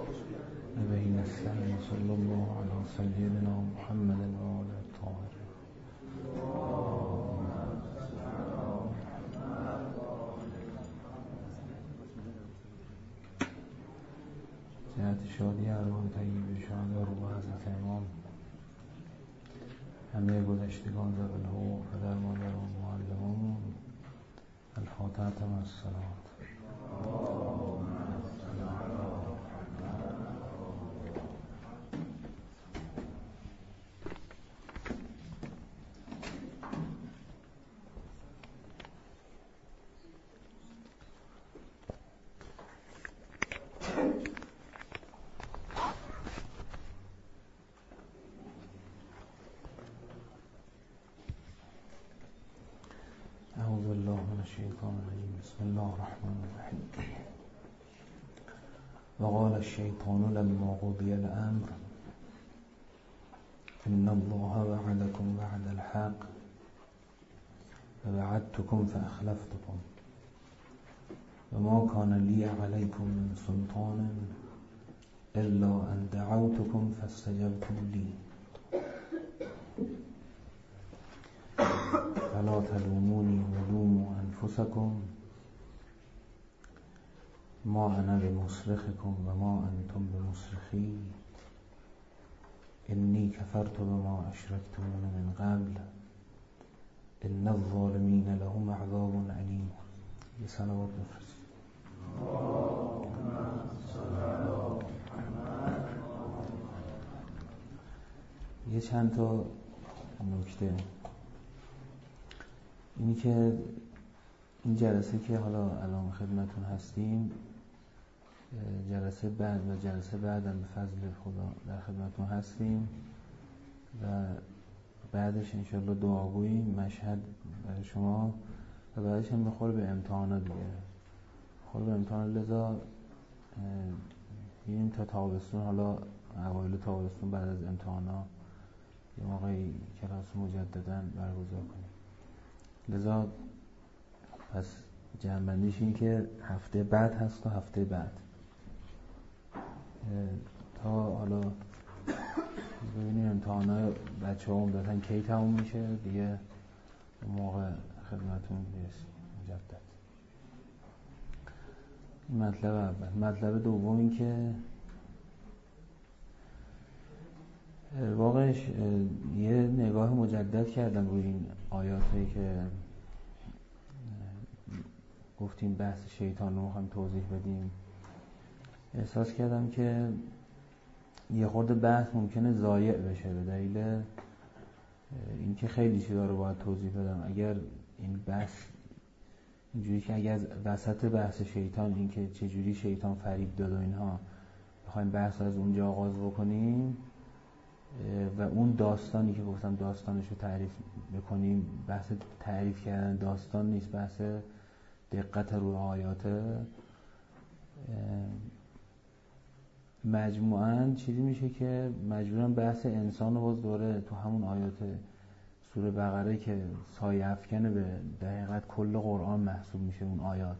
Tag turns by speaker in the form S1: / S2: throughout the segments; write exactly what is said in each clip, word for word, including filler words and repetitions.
S1: نبينا السلام صلى الله على سيدنا محمد وآله الطاهرين. جهت شادی ارواح طیب شاد روح حضرت امام، همه گذشتگان ذوی الحقوق، پدر مادران معلمانمون، الفاتحة مع الصلوات. أعوذ بالله من الشيطان الرجيم. بسم الله الرحمن الرحيم. وقال الشيطان لما قضي الأمر إن الله وعدكم وعد الحق ووعدتكم فأخلفتكم وما كان لي عليكم من سلطان إلا أن دعوتكم فاستجبتم لي فلا تلوموني ولوموا أنفسكم ما أنا بمصرخكم وما أنتم بمصرخي إني كفرت بما أشركتمون من قبل إن الظالمين لهم عذاب أليم. یه صلوات بفرست. یه چند تا نکته. اینی که این جلسه که حالا الان خدمتون هستیم، جلسه بعد و جلسه بعدم به فضل خدا در خدمتون هستیم و بعدش انشالله دعاگویی مشهد برای شما و بعدش هم بخور به امتحانات دیگه بخور به امتحانات. لذا این تا تابستون، حالا اوایل تابستون بعد از امتحانات یه موقعی کلاس مجددا برگزار کنیم. لذا پس جمع‌بندیش این که هفته بعد هست و هفته بعد تا حالا ببینیم امتحانات بچه ها عمدتاً کی تموم میشه دیگه، موقع خدمتون برسیم مجدد. این مطلب اول. مطلب دوم این که واقعش یه نگاه مجدد کردم روی این آیات هایی که گفتیم بحث شیطان رو هم توضیح بدیم. احساس کردم که یه خورده بحث ممکنه ضایع بشه به دلیل اینکه خیلی چیزا رو باید توضیح بدم. اگر این بحث اینجوری که اگر وسط بحث شیطان، این که چجوری شیطان فریب داد و اینها، بخوایم بحث از اونجا آغاز بکنیم و اون داستانی که گفتم داستانش رو تعریف بکنیم، بحث تعریف کردن داستان نیست، بحث دقت روی آیاته، مجموعاً چیزی میشه که مجبورم بحث انسان رو باز دوره تو همون آیات سوره بقره که سایه افکنه به در حقیقت کل قرآن محسوب میشه اون آیات،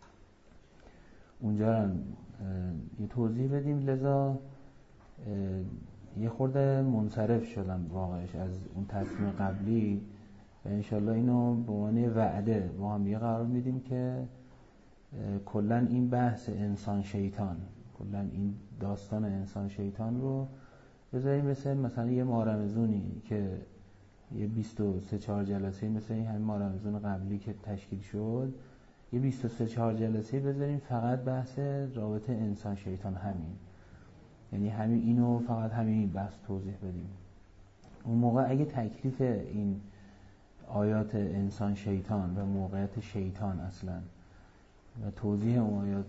S1: اونجا رو یه توضیح بدیم. لذا یه خورده منصرف شدم واقعش از اون تصمیم قبلی و انشالله اینو به عنوان وعده با هم دیگه قرار میدیم که کلن این بحث انسان شیطان، کلن این داستان انسان شیطان رو بذاریم مثل مثلا یه مارمزونی که یه بیست و سه چهار جلسه مثل این همین مارمزون قبلی که تشکیل شد، یه بیست و سه چهار جلسه بذاریم فقط بحث رابطه انسان شیطان، همین یعنی همین اینو فقط همین بحث توضیح بدیم. اون موقع اگه تکلیف این آیات انسان شیطان و موقعیت شیطان اصلا و توضیح اون آیات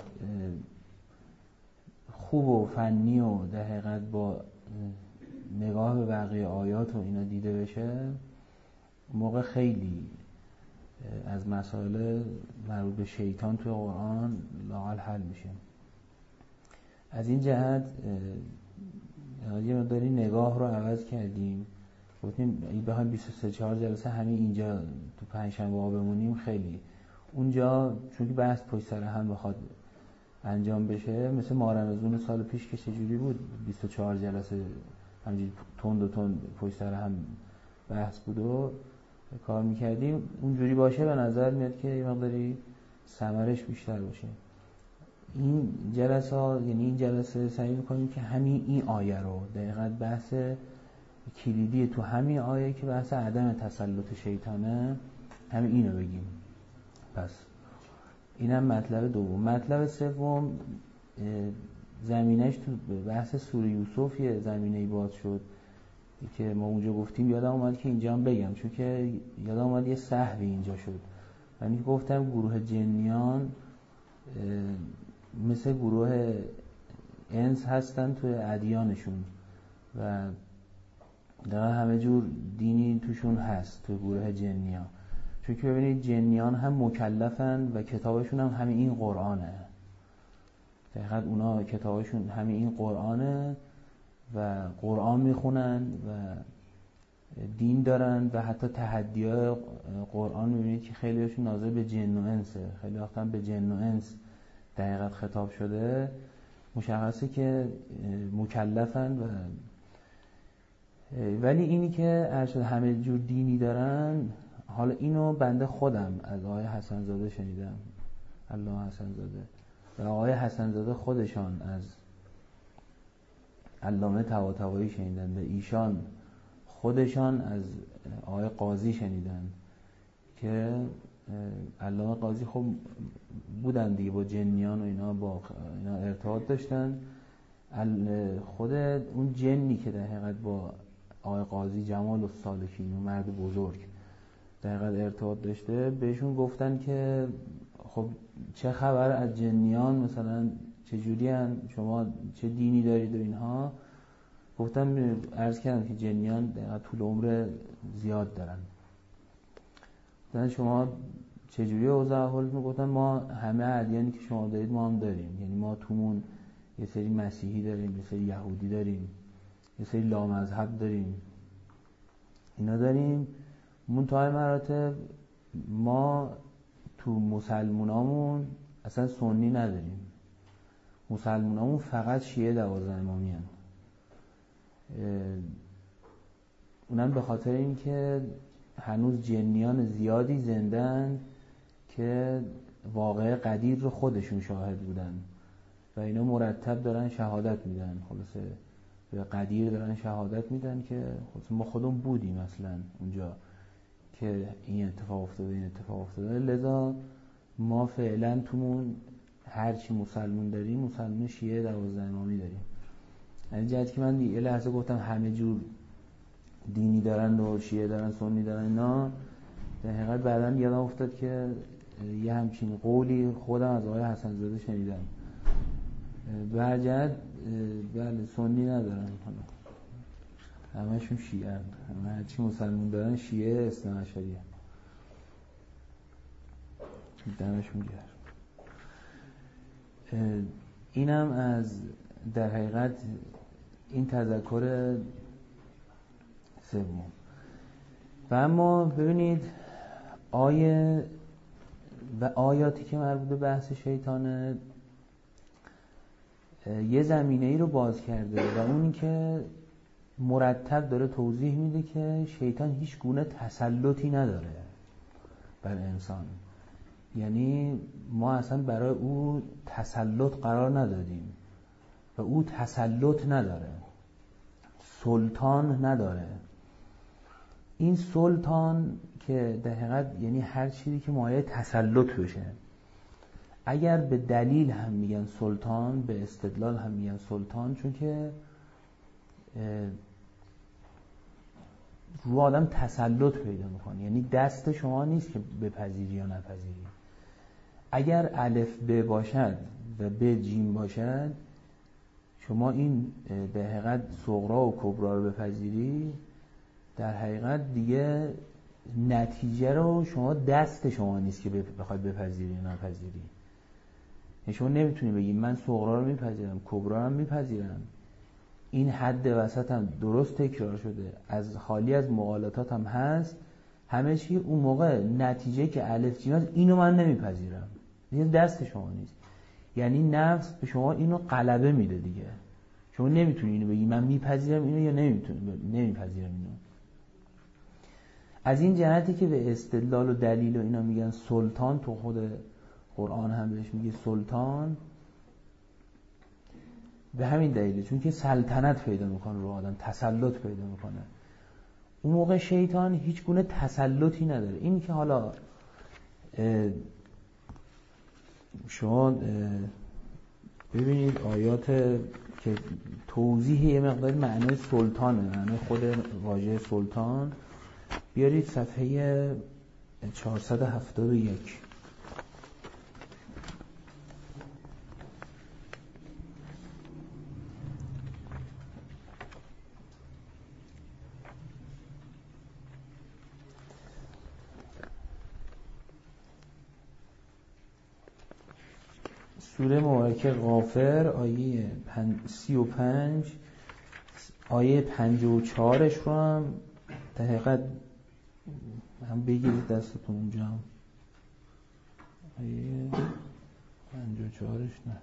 S1: خوب و فنی و در حقیقت با نگاه به بقیه آیات و اینا دیده بشه، موقع خیلی از مسائل مربوط به شیطان توی قرآن لااقل حل میشه. از این جهت یه مقداری نگاه رو عوض کردیم، گفتیم اگه بخوایم بیست و سه چهار جلسه همین اینجا تو پنجشنبه ها بمونیم خیلی، اونجا چون که بحث پشت سر هم بخواد انجام بشه، مثل ماه رمضان سال پیش که چجوری بود بیست و چهار جلسه همینجوری تند و تند پشت سر هم بحث بود و کار میکردیم، اونجوری باشه به نظر میاد که یه مقداری ثمرش بیشتر باشه. این جلسه ها، یعنی این جلسه سعی میکنیم که همین این آیه رو دقیقاً بحث کلیدی تو همین آیه که بحث عدم تسلط شیطانه، همین اینو بگیم. پس اینم مطلب دوم. مطلب سوم زمینش تو بحث سوره یوسف یه زمینه‌ای باز شد که ما اونجا گفتیم، یادم اومد که اینجا هم بگم چون که یادم اومد یه سهوی اینجا شد. یعنی گفتم گروه جنیان مثل گروه انس هستن توی ادیانشون و در همه جور دینی توشون هست توی گروه جنیان، چون که ببینید جنیان هم مکلفن و کتابشون هم همین این قرآنه. دقیقاً اونا کتابشون همین این قرآنه و قرآن میخونن و دین دارن و حتی تحدیای قرآن میبینید که خیلیشون ناظر به جن و انسه، خیلی وقتا به جن و انس دقیقاً خطاب شده. مشخصه که مکلفن و ولی اینی که ارشد همه جور دینی دارن، حالا اینو بنده خودم از آقای حسن زاده شنیدم، الله حسن زاده، و آقای حسن زاده خودشان از علامه طباطبایی شنیدن و ایشان خودشان از آقای قاضی شنیدن که علامه قاضی خب بودن دیگه با جنیان و اینا با اینا ارتباط داشتن. خود اون جنی که در حقیقت با آقای قاضی جمال السالکین، اون مرد بزرگ، در حقیقت ارتباط داشته، بهشون گفتن که خب چه خبر از جنیان، مثلا چجوری هن شما، چه دینی دارید و اینها. گفتم عرض کردم که جنیان در طول عمر زیاد دارن. گفتن شما چجوری اوضاع حالتون؟ گفتن ما همه ادیانی که شما دارید ما هم داریم، یعنی ما تومون یه سری مسیحی داریم، یه سری یهودی داریم، یه سری لامذهب داریم، اینا داریم. منتهای مراتب ما تو مسلمونامون اصلا سنی نداریم، مسلمونامون فقط شیعه دوازده امامی هن. اونم به خاطر این که هنوز جنیان زیادی زندن که واقع قدیر رو خودشون شاهد بودن و اینا مرتب دارن شهادت میدن، خلاصه به قدیر دارن شهادت میدن که ما خودمون بودیم اصلا اونجا که این اتفاق افتاده این اتفاق افتاده. لذا ما فعلا تومون هرچی مسلمون داریم مسلمون شیعه دوازده امامی داریم. یعنی جهت که من یه لحظه گفتم همه جور دینی دارن و شیعه دارن سنی دارن اینا، در حقیقت بعداً یادم افتاد که یه همچین قولی خودم از آقای حسن زاده شنیدم. برجت بله سنی ندارن، همه‌شون شیعه هن. همه هرچی مسلمون دارن شیعه اثنا عشریه. دمشون گرم. اینم از در حقیقت این تذکر سوم. و اما ببینید آیه و آیاتی که مربوط به بحث شیطانه یه زمینه ای رو باز کرده و اونی که مرتب داره توضیح میده که شیطان هیچ گونه تسلطی نداره بر انسان. یعنی ما اصلا برای او تسلط قرار ندادیم و او تسلط نداره، سلطان نداره. این سلطان که در حقیقت یعنی هر چیزی که مایه تسلط بشه، اگر به دلیل هم میگن سلطان، به استدلال هم میگن سلطان، چون که رو آدم تسلط پیدا میکنه. یعنی دست شما نیست که بپذیری یا نپذیری. اگر الف ب باشد و ب جیم باشد، شما این به حقیقت صغرا و کبرا رو بپذیری، در حقیقت دیگه نتیجه رو شما دست شما نیست که بخواید بپذیری یا نپذیری. یعنی شما نمیتونی بگی من صغرا رو میپذیرم کبرا رو میپذیرم، این حد وسط هم درست تکرار شده، از خالی از مغالطات هم هست، همه چی اون موقع نتیجه که الف جیم هست اینو من نمیپذیرم، دیگه دست شما نیست. یعنی نفس به شما اینو غلبه میده دیگه. شما نمیتونی اینو بگی من میپذیرم اینو یا نمیتونی نمیپذیرم اینو. از این جهتی که به استدلال و دلیل و اینا میگن سلطان، تو خود قرآن هم بهش میگه سلطان، به همین دلیله، چون که سلطنت پیدا میکنه رو آدم، تسلط پیدا میکنه. اون موقع شیطان هیچ گونه تسلطی نداره. این که حالا شما ببینید آیات که توضیح یه مقدار معنی سلطانه، معنی خود واژه سلطان، بیارید صفحه چهارصد و هفتاد و یک. سوره مبارکه غافر آیه سی و پنج، آیه پنجاه و چهارش رو هم در حقیقت هم بگیرید دستتون اونجا هم. آیه پنجاه و چهارش نه،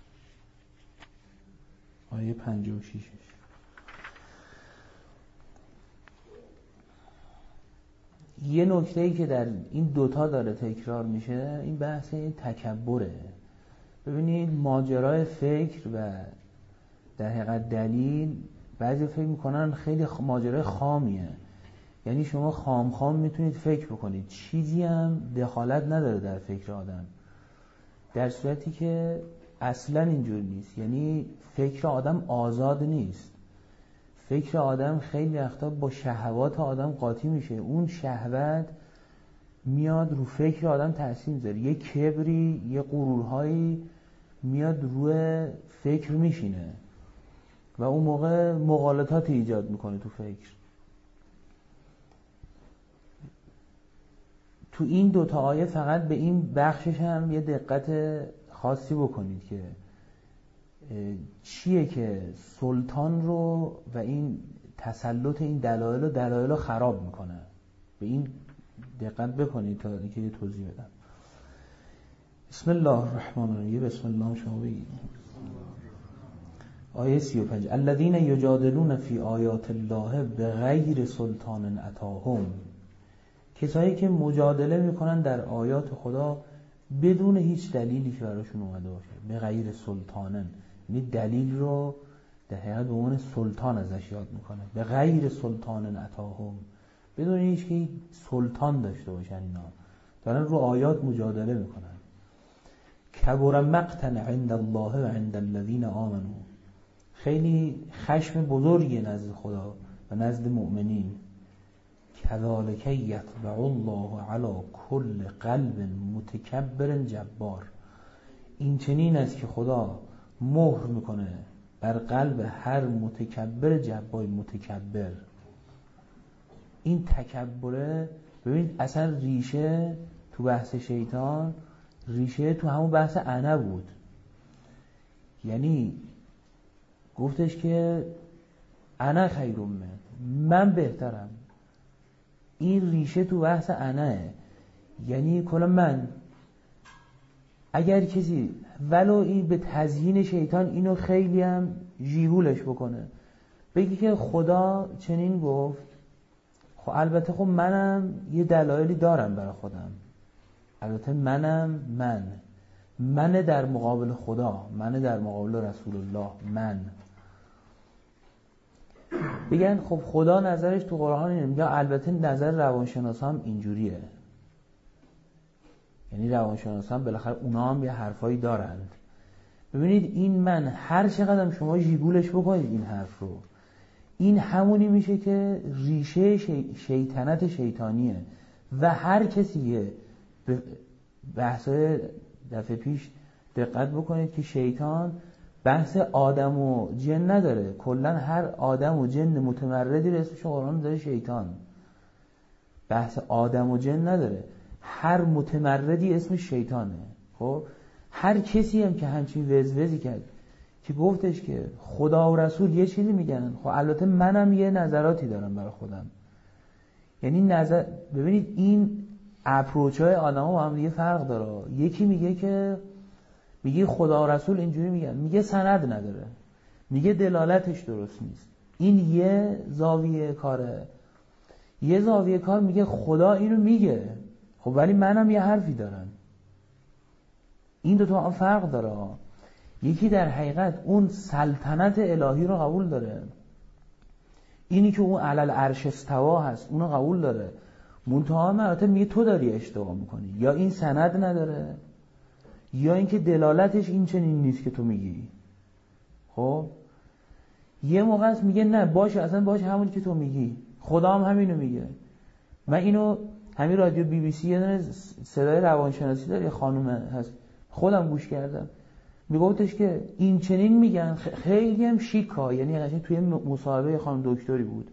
S1: آیه پنجاه و ششش. یه نکته‌ای که در این دوتا داره تکرار میشه، این بحث این تکبره. ببینید ماجرای فکر و در حقیقت دلیل، بعضی فکر میکنن خیلی ماجرای خامیه، یعنی شما خام خام میتونید فکر بکنید، چیزی هم دخالت نداره در فکر آدم، در صورتی که اصلا اینجور نیست. یعنی فکر آدم آزاد نیست، فکر آدم خیلی وقتا با شهوات آدم قاطی میشه، اون شهوت میاد رو فکر آدم تأثیر میذاره، یه کبری یه غرورهایی میاد روی فکر میشینه و اون موقع مغالطات ایجاد میکنه تو فکر. تو این دوتا آیه فقط به این بخشش هم یه دقت خاصی بکنید که چیه که سلطان رو و این تسلط این دلایل و دلایل رو خراب میکنه. به این دقت بکنید تا اینکه یه توضیح بدم. بسم الله الرحمن الرحیم. بسم الله شما بگید. آیه سی و پنج، الذین یجادلون فی آیات الله بغیر سلطان اتاهم، کسایی که مجادله میکنن در آیات خدا بدون هیچ دلیلی که براشون اومده باشه. بغیر سلطانن یعنی دلیل رو در حقیقت به عنوان سلطان ازش یاد میکنه. بغیر سلطان اتاهم، بدون هیچ که سلطان داشته باشن، اینا دارن رو آیات مجادله میکنن. کبر مقتا عند الله و عند الذین آمنوا، خیلی خشم بزرگی نزد خدا و نزد مؤمنین. کذالک یطبع الله علی کل قلب متکبر جبار، این چنین است که خدا مهر میکنه بر قلب هر متکبر جبار. متکبر، این تکبره ببینید اصلا ریشه تو بحث شیطان، ریشه تو همون بحث انا بود. یعنی گفتش که انا خیر من، من بهترم. این ریشه تو بحث اناه، یعنی کلا من. اگر کسی ولو این به تزیین شیطان اینو خیلی هم جیهولش بکنه، بگی که خدا چنین گفت، خب البته خب منم یه دلایلی دارم برای خودم، البته منم من من در مقابل خدا، من در مقابل رسول الله، من بگن خب خدا نظرش تو قرآن اینه، میگه البته نظر روانشناسا هم اینجوریه. یعنی روانشناسا هم بالاخره اونا هم یه حرفایی دارند. ببینید این من هر چقدر شما جیگولش بکنید این حرف رو، این همونی میشه که ریشه شی... شیطنت شیطانیه. و هر کسی به بحثای دفعه پیش دقت بکنید که شیطان بحث آدم و جن نداره، کلا هر آدم و جن متمردی رو اسمش قرآن داره شیطان. بحث آدم و جن نداره، هر متمردی اسمش شیطانه. خب هر کسی هم که همچین وزوزی کرد که گفتش که خدا و رسول یه چیزی میگن، خب البته منم یه نظراتی دارم برای خودم. یعنی نظر ببینید این اپروچ های آدم ها با هم دیگه فرق داره. یکی میگه که میگه خدا و رسول اینجوری میگن، میگه سند نداره، میگه دلالتش درست نیست. این یه زاویه کاره. یه زاویه کار میگه خدا اینو میگه، خب ولی منم یه حرفی دارم. این دو تا فرق داره. یکی در حقیقت اون سلطنت الهی رو قبول داره، اینی که اون علل عرش استوا هست اونو قبول داره، منتها مراتب میگه تو داری اشتباه میکنی، یا این سند نداره یا اینکه دلالتش این چنین نیست که تو میگی. خب یه موقع است میگه نه باشه، اصلا باشه همون که تو میگی، خدا هم همینو میگه. من اینو همین رادیو بی بی سی یه دونه صدای روانشناسی داره، یه خانم هست خودم گوش کردم، میگفتش که این چنین میگن، خیلی هم شیکا، یعنی قشنگ توی مصاحبه خانم دکتری بود،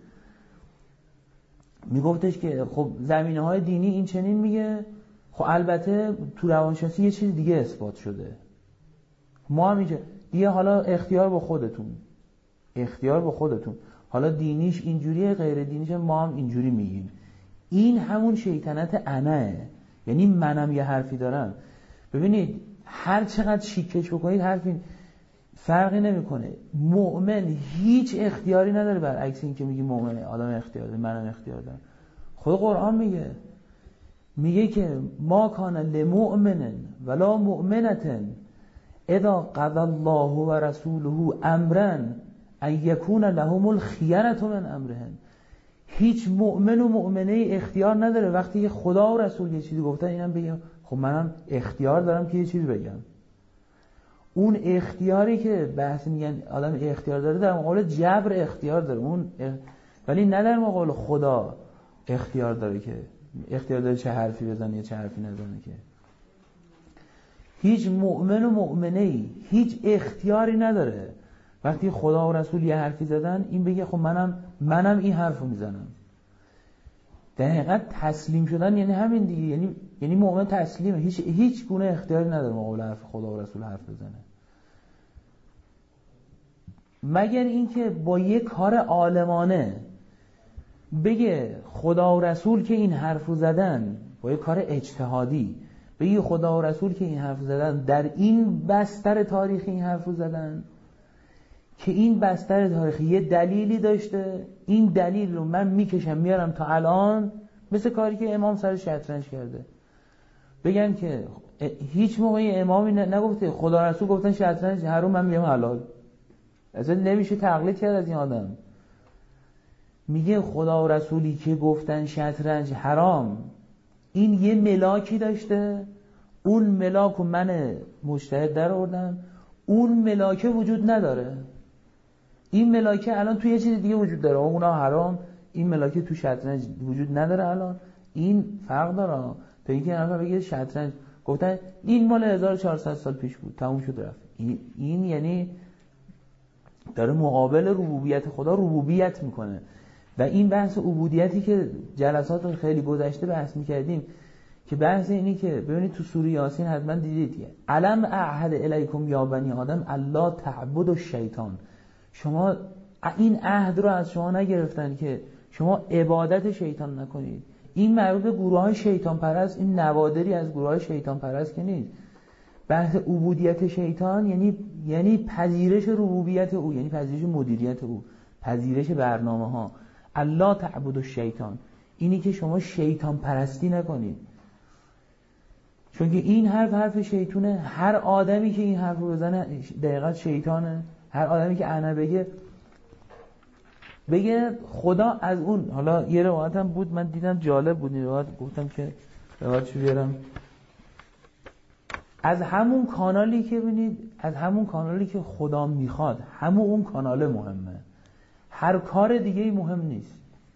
S1: میگفتش که خب زمینه‌های دینی این چنین میگه، خب البته تو روانشناسی یه چیز دیگه اثبات شده، ما هم اینجا دیگه، حالا اختیار با خودتون، اختیار با خودتون، حالا دینیش اینجوریه غیر دینیش ما هم اینجوری میگیم. این همون شیطنت اناه، یعنی منم یه حرفی دارم. ببینید هر چقدر شیکش بکنید حرفی فرقی نمیکنه. مؤمن هیچ اختیاری نداره، برعکس این که میگی مؤمن آدم اختیار داره، منم اختیار دارم. خود قرآن میگه میگه که ما کان لمؤمن ولا مؤمنة اذا قضى الله و رسوله امرا ان یکون لهم الخیرة من امرهم. هیچ مؤمن و مؤمنه اختیار نداره وقتی خدا و رسول یه چیزی گفتن اینم بگم خب منم اختیار دارم که یه چیزی بگم. اون اختیاری که بحث میگن آدم اختیار داره در مقابل جبر اختیار داره، اون اخ... ولی نه در مقابل خدا اختیار داره که اختیار داره چه حرفی بزنه یا چه حرفی نزنه. که هیچ مؤمن و مؤمنه‌ای هیچ اختیاری نداره وقتی خدا و رسول یه حرفی زدن این بگه خب منم منم این حرفو میزنم. در حقیقت تسلیم شدن یعنی همین دیگه، یعنی یعنی مؤمن تسلیمه، هیچ هیچ گونه اختیاری نداره مقابل حرف خدا و رسول حرف بزنه، مگر اینکه با یه کار عالمانه بگه خدا و رسول که این حرفو زدن، با یه کار اجتهادی بگه خدا و رسول که این حرفو زدن در این بستر تاریخی این حرفو زدن که این بستر تاریخی یه دلیلی داشته، این دلیل رو من میکشم میارم تا الان، مثل کاری که امام سر شطرنج کرده. بگن که هیچ موقعی امامی نگفته خدا رسول گفتن شطرنج حرام من میگم حلال، اصلا نمیشه تقلید کرد از این آدم. میگه خدا و رسولی که گفتن شطرنج حرام این یه ملاکی داشته، اون ملاک و من مجتهد در آوردم، اون ملاکه وجود نداره. این ملاکه الان توی یه چیز دیگه وجود داره، اونا حرام، این ملاکه تو شطرنج وجود نداره. الان این فرق داره تا اینکه نفر بگه شطرنج گفتن این مال هزار و چهارصد سال پیش بود تموم شد رفت. این, این یعنی داره مقابل ربوبیت خدا ربوبیت میکنه. و این بحث عبودیتی که جلسات خیلی گذشته بحث میکردیم که بحث اینی که ببینید تو سوره یاسین حتما دیدید که الم اعهد الیکم یا بنی آدم الا تعبدوا الشیطان، شما این عهد رو از شما نگرفتن که شما عبادت شیطان نکنید. این مربوط به گروه های شیطان پرست، این نوادری از گروه های شیطان پرست که نیست. بحث عبودیت شیطان یعنی یعنی پذیرش ربوبیت او، یعنی پذیرش مدیریت او، پذیرش برنامه ها. الا تعبدوا الشیطان اینی که شما شیطان پرستی نکنید، چون که این حرف حرف شیطونه. هر آدمی که این حرف رو بزنه دقیقاً شیطانه. هر آدمی که انا بگه بگه خدا از اون. حالا یه روایت هم بود من دیدم جالب بود، این روایت گفتم که روایتشو بیارم. از همون کانالی که ببینید از همون کانالی که خدا میخواد همون اون کانال مهمه، هر کار دیگه مهم نیست.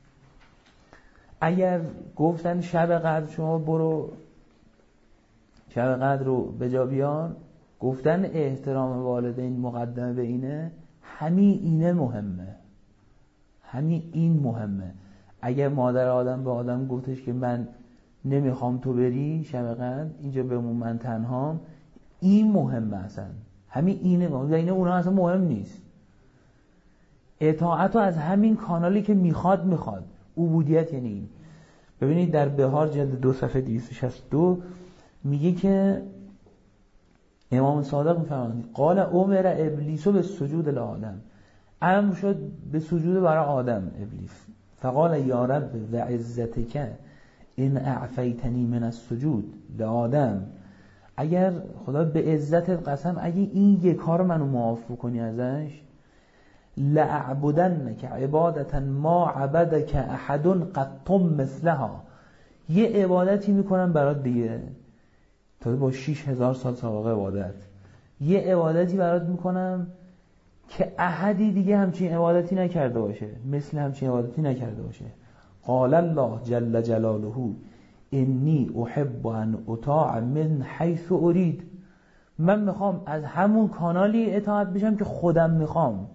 S1: اگر گفتن شب قدر شما برو شب قدر رو به جا بیار، گفتن احترام والدین مقدمه به اینه، همین اینه مهمه، همین این مهمه. اگر مادر آدم به آدم گفتش که من نمیخوام تو بری شب قدر اینجا بمون من تنهام، این مهمه، اصلا همین اینه مهمه و اینه اونها اصلا مهم نیست. اطاعت رو از همین کانالی که میخواد میخواد عبودیت یعنی این. ببینید در بهار جلد دو صفحه دویست و شصت و دو میگه که امام صادق میفرمایند قال امر ابلیس به سجود لآدم، امر شد به سجود برای آدم ابلیس. فقال یا رب و عزتک ان اعفیتنی من السجود لآدم، اگر خدا به عزتت قسم اگه این یک کار منو معاف کنی ازش، لأعبدنک عبادتا ما عبدک احد قط مثلها، یه عبادتی میکنم برات دیگه تا با شیش هزار سال سابقه عبادت، یه عبادتی برات میکنم که احدی دیگه همچین عبادتی نکرده باشه، مثل همچین عبادتی نکرده باشه. قال الله جل جلاله انی احب ان اطاع من حیث ارید، من میخوام از همون کانالی اطاعت بشم که خودم میخوام،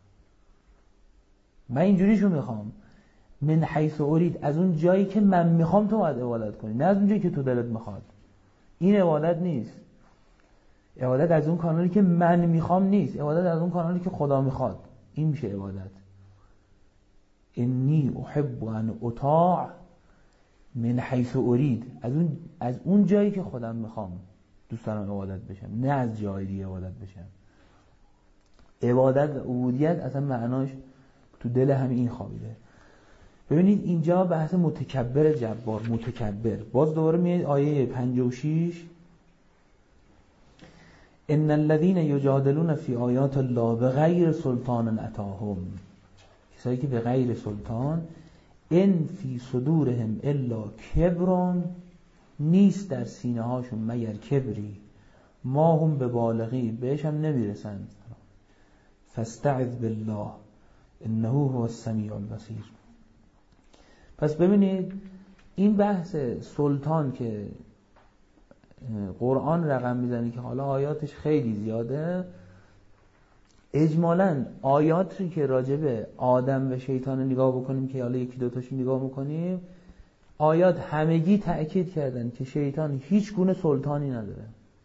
S1: من اینجوریشو میخوام. من حیث ارید، از اون جایی که من میخوام تو باید عبادت کنی، نه از اون جایی که تو دلت میخواد. این عبادت نیست. عبادت از اون کانالی که من میخوام نیست، عبادت از اون کانالی که خدا میخواد، این میشه عبادت. انی احب ان اطاع من حیث ارید، از اون از اون جایی که خودم میخوام دوست دارم عبادت بشم، نه از جای دیگه عبادت بشم. عبادت و عبودیت اصلا معناش تو دل همین این خوابیده. ببینید اینجا بحث متکبر جبار، متکبر. باز دوباره میاد آیه پنجاه و شش ان الذين یجادلون فی آیات الله بغیر سلطان اتاهم، کسایی که به غیر سلطان، ان فی صدورهم الا کبر، نیست در سینه هاشون مگر کبری، ما هم به بالغی، بهش هم نمیرسند. فاستعذ بالله انه هو السمیع البصیر. پس ببینید این بحث سلطان که قرآن رقم میزنه که حالا آیاتش خیلی زیاده، اجمالاً آیاتی که راجع به آدم و شیطان نگاه بکنیم که حالا یکی دوتاشو نگاه بکنیم، آیات همگی تأکید کردن که شیطان هیچ گونه سلطانی نداره.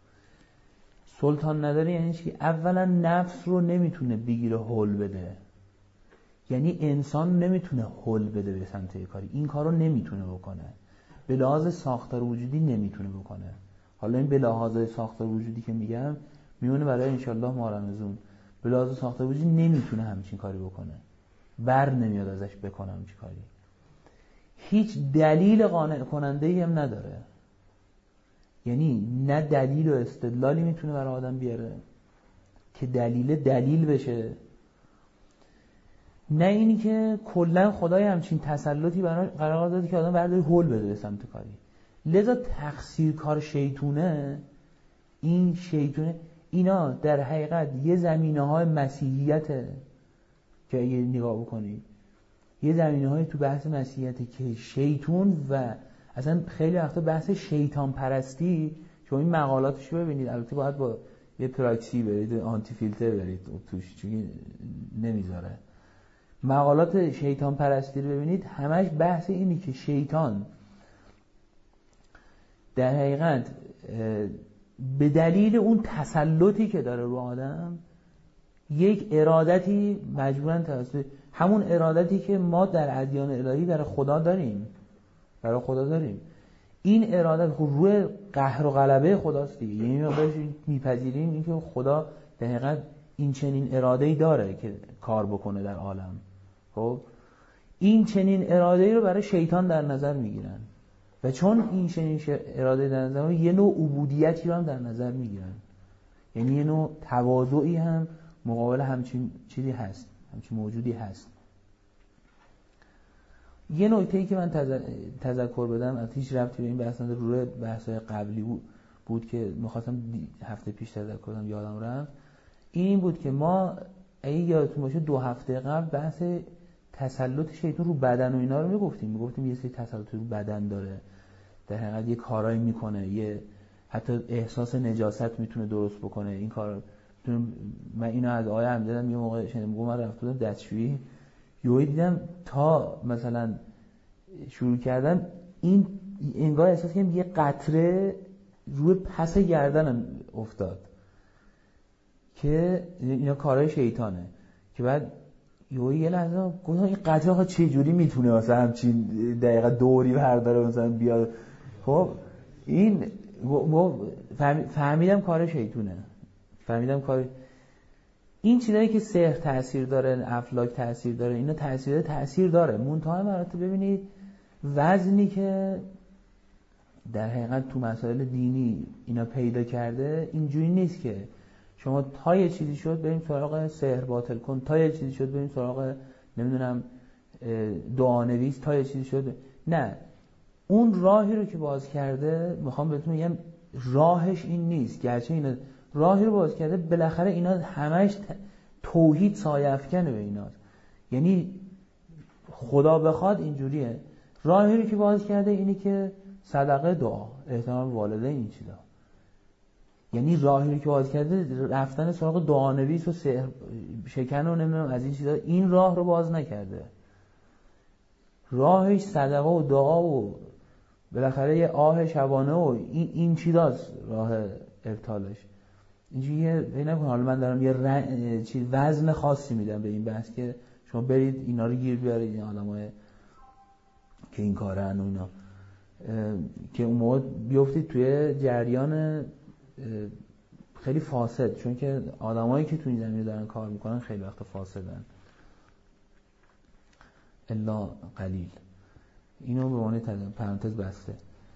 S1: سلطان نداره یعنی چی؟ اولا نفس رو نمیتونه بگیره هول بده، یعنی انسان نمیتونه هول بده به سمت کاری، این کارو نمیتونه بکنه، به لحاظ ساختار وجودی نمیتونه بکنه. حالا این به لحاظ ساختار وجودی که میگم میونه برای انشالله ما رمضان، به لحاظ ساختار وجودی نمیتونه همچین کاری بکنه، بر نمیاد ازش بکنه همچین کاری، هیچ دلیل قانع کننده ای هم نداره. یعنی نه دلیل و استدلالی میتونه برای آدم بیاره که دلیل دلیل بشه، نه اینی که کلا خدای همچین تسلطی برای قرار داده که آدم برداری هول بده به سمت کاری. لذا تقصیر کار شیطونه، این شیطونه، اینا در حقیقت یه زمینه های مسیحیته که اگه نگاه بکنید، یه زمینه های تو بحث مسیحیته که شیطون و اصلا خیلی وقتا بحث شیطان پرستی، شما این مقالاتشو ببینید، البته باید با یه پراکسی برید، آنتی فیلتر برید توش، چون نمیذاره. مقالات شیطان پرستی رو ببینید، همش بحث اینی که شیطان در حقیقت به دلیل اون تسلطی که داره رو آدم، یک ارادتی مجبورن توسط همون ارادتی که ما در ادیان الهی برای خدا داریم، برای خدا داریم، این ارادت روی قهر و غلبه خداست دیگه. یعنی ما میپذیریم اینکه خدا در حقیقت این چنین اراده‌ای داره که کار بکنه در عالم. خب این چنین اراده‌ای رو برای شیطان در نظر میگیرن و چون این چنین اراده در نظر میگیرن، یه نوع عبودیتی رو هم در نظر میگیرن، یعنی یه نوع تواضعی هم مقابل همچین چیزی هست، همچین موجودی هست. یه نکته‌ای که من تذکر بدم، از هیچ ربطی به این بحث نداره، روی بحث‌های قبلی بود, بود که می‌خواستم هفته پیش تذکر بدم یادم رفت، این بود که ما اگه یادتون باشه دو هفته قبل بحث تسلط شیطان رو بدن و اینا رو میگفتیم میگفتیم یه سری تسلط رو بدن داره، در حقیقت یه کارایی میکنه، یه حتی احساس نجاست میتونه درست بکنه. این کار من اینو از آیه هم دیدم، یه موقع شنیدم من رفته بودم دستشویی، یهو دیدم تا مثلا شروع کردم این انگار احساس کردم یه قطره روی پس گردنم افتاد که اینا کارهای شیطانه، که بعد یهو یه لحظه گفتم این قطره ها چه جوری میتونه مثلا همچین دقیقه دوری برداره مثلا بیاد. خب این فهمیدم کار شیطونه، فهمیدم کار این چیزایی که سحر تأثیر داره، افلاک تأثیر داره، اینا تأثیر تأثیر داره. منتها مراتب ببینید وزنی که در حقیقت تو مسائل دینی اینا پیدا کرده اینجوری نیست که شما تا یه چیزی شد بریم سراغ سحر باطل کن، تا یه چیزی شد بریم سراغ نمیدونم دعانویس، تا یه چیزی شد. نه، اون راهی رو که باز کرده، میخوام بهتون بگم راهش این نیست، گرچه اینا راهی رو باز کرده، بالاخره اینا همش توحید سایه افکنه به ایناست. یعنی خدا بخواد اینجوریه. راهی رو که باز کرده اینی که صدقه، دعا، احترام والدین، این چیزا. یعنی راهی رو که باز کرده رفتن سراغ دعانویس و سحر شکن و نمیدونم از این چیزا، این راه رو باز نکرده. راهش صدقه و دعا و بالاخره یه آه شبانه و این این چیزاست راه ابطالش. اینجوریه نکن حالا من دارم یه رن... چیز وزن خاصی میدم به این بحث که شما برید اینا رو گیر بیارید، این آدمای که این کارن و اینا، که اون موقع بیفتید توی جریان خیلی فاسد، چون که آدمایی که تو این زمینه دارن کار میکنن خیلی وقت فاسدن الا قلیل. اینو به عنوان پرانتز بسته.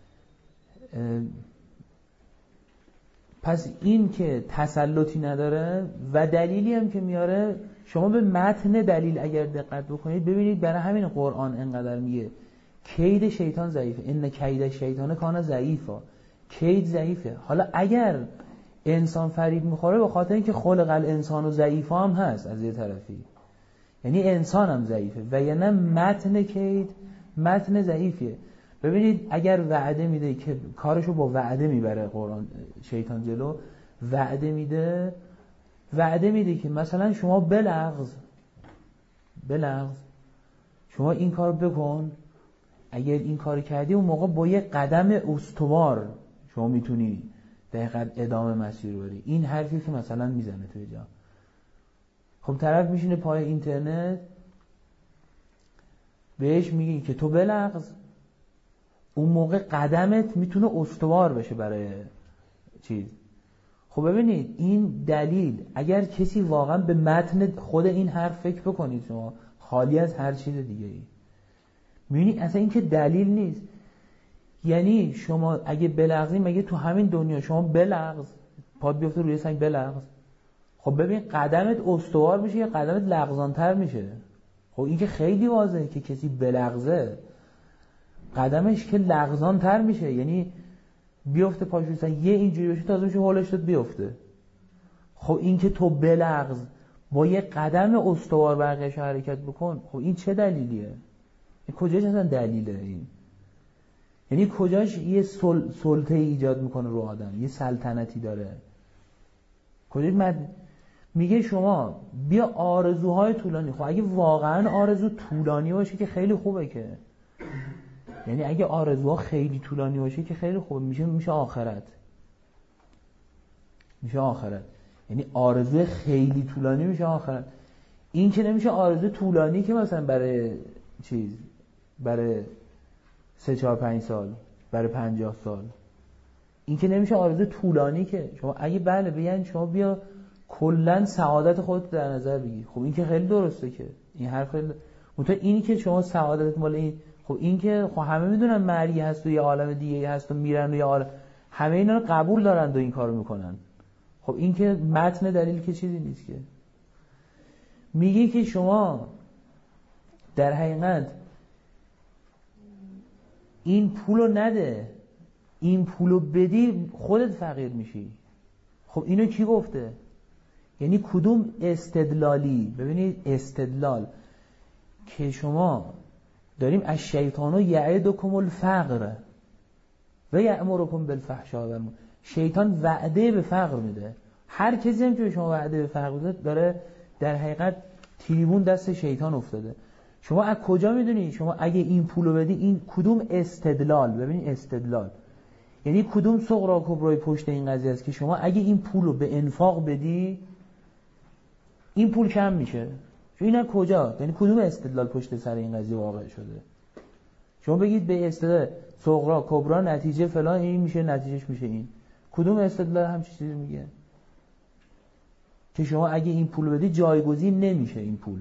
S1: پس این که تسلطی نداره و دلیلی هم که میاره، شما به متن دلیل اگر دقت بکنید ببینید برای همین قرآن انقدر میگه کید شیطان ضعیفه، ان کید شیطان کان ضعیفا، کید ضعیفه. حالا اگر انسان فریب میخوره به خاطر اینکه خلق الانسان و ضعیفا هم هست از یه طرفی، یعنی انسان هم ضعیفه و یعنی متن کید متن ضعیفیه. ببینید اگر وعده میده که کارشو با وعده میبره قرآن شیطان جلو، وعده میده وعده میده که مثلا شما بلغز بلغز شما این کار بکن، اگر این کار کردی اون موقع با یه قدم استوار شما میتونی دقیقاً ادامه مسیر بری. این حرفی که مثلا میزنه توی جا. خب طرف میشینه پای اینترنت بهش میگی که تو بلغز، اون موقع قدمت میتونه استوار بشه برای چیز. خب ببینید این دلیل، اگر کسی واقعا به متن خود این حرف فکر بکنید شما خالی از هر چیز دیگه ای، میبینید اصلا این که دلیل نیست. یعنی شما اگه بلغزی، مگه تو همین دنیا شما بلغز پاد بیفته روی سنگ بلغز، خب ببین قدمت استوار میشه یا قدمت لغزانتر میشه؟ خب این که خیلی واضحه که کسی بلغزه قدمش که لغزانتر میشه، یعنی بیفته پاش روی سنگ یه اینجوری بشه تازه میشه هولش داد بیفته. خب این که تو بلغز با یه قدم استوار برقش حرکت بکن، خب این چه دلیلیه؟ این کجاش اصلا دلیله؟ این یعنی کجاش یه سل... سلطه ایجاد میکنه رو آدم، یه سلطنتی داره کجاش؟ مد... میگه شما بیا آرزوهای طولانی. خب اگه واقعا آرزو طولانی باشه که خیلی خوبه، که یعنی اگه آرزوها خیلی طولانی باشه که خیلی خوبه، میشه میشه آخرت میشه آخرت یعنی آرزو خیلی طولانی میشه آخرت. این که نمیشه آرزو طولانی که مثلا برای چیز برای سه چهار پنج سال، برای پنجاه سال. این که نمیشه آرزو طولانی که شما اگه بله بیان شما بیا کلن سعادت خودت در نظر بگیر. خب این که خیلی درسته، که این حرف خیلی مطمئن. اینی که شما سعادت مال این، خب این که خب همه میدونن مرگی هست و یه عالم دیگه هست و میرن و یه عالم، همه اینا رو قبول دارن و این کارو میکنن. خب این که متن دلیل که چیزی نیست. که میگه که شما در حقیقت این پولو نده، این پولو بدی خودت فقیر میشی. خب اینو کی گفته؟ یعنی کدوم استدلالی؟ ببینید استدلال که شما داریم از شیطانو یعدکم الفقر و یأمرکم بالفحشاء و المنکر، شیطان وعده به فقر میده. هر کسی هم که به شما وعده به فقر میده داره در حقیقت تریبون دست شیطان افتاده. شما از کجا میدونی؟ شما اگه این پولو بدی، این کدوم استدلال؟ ببینید استدلال یعنی کدوم صغرا کبرای پشت این قضیه است که شما اگه این پولو به انفاق بدی این پول کم میشه. چون اینا کجا؟ یعنی کدوم استدلال پشت سر این قضیه واقع شده؟ شما بگید به استدلال صغرا کبرا نتیجه فلان این میشه، نتیجهش میشه این. کدوم استدلال همچین چیزی میگه؟ که شما اگه این پول بدی جایگزین نمیشه این پول.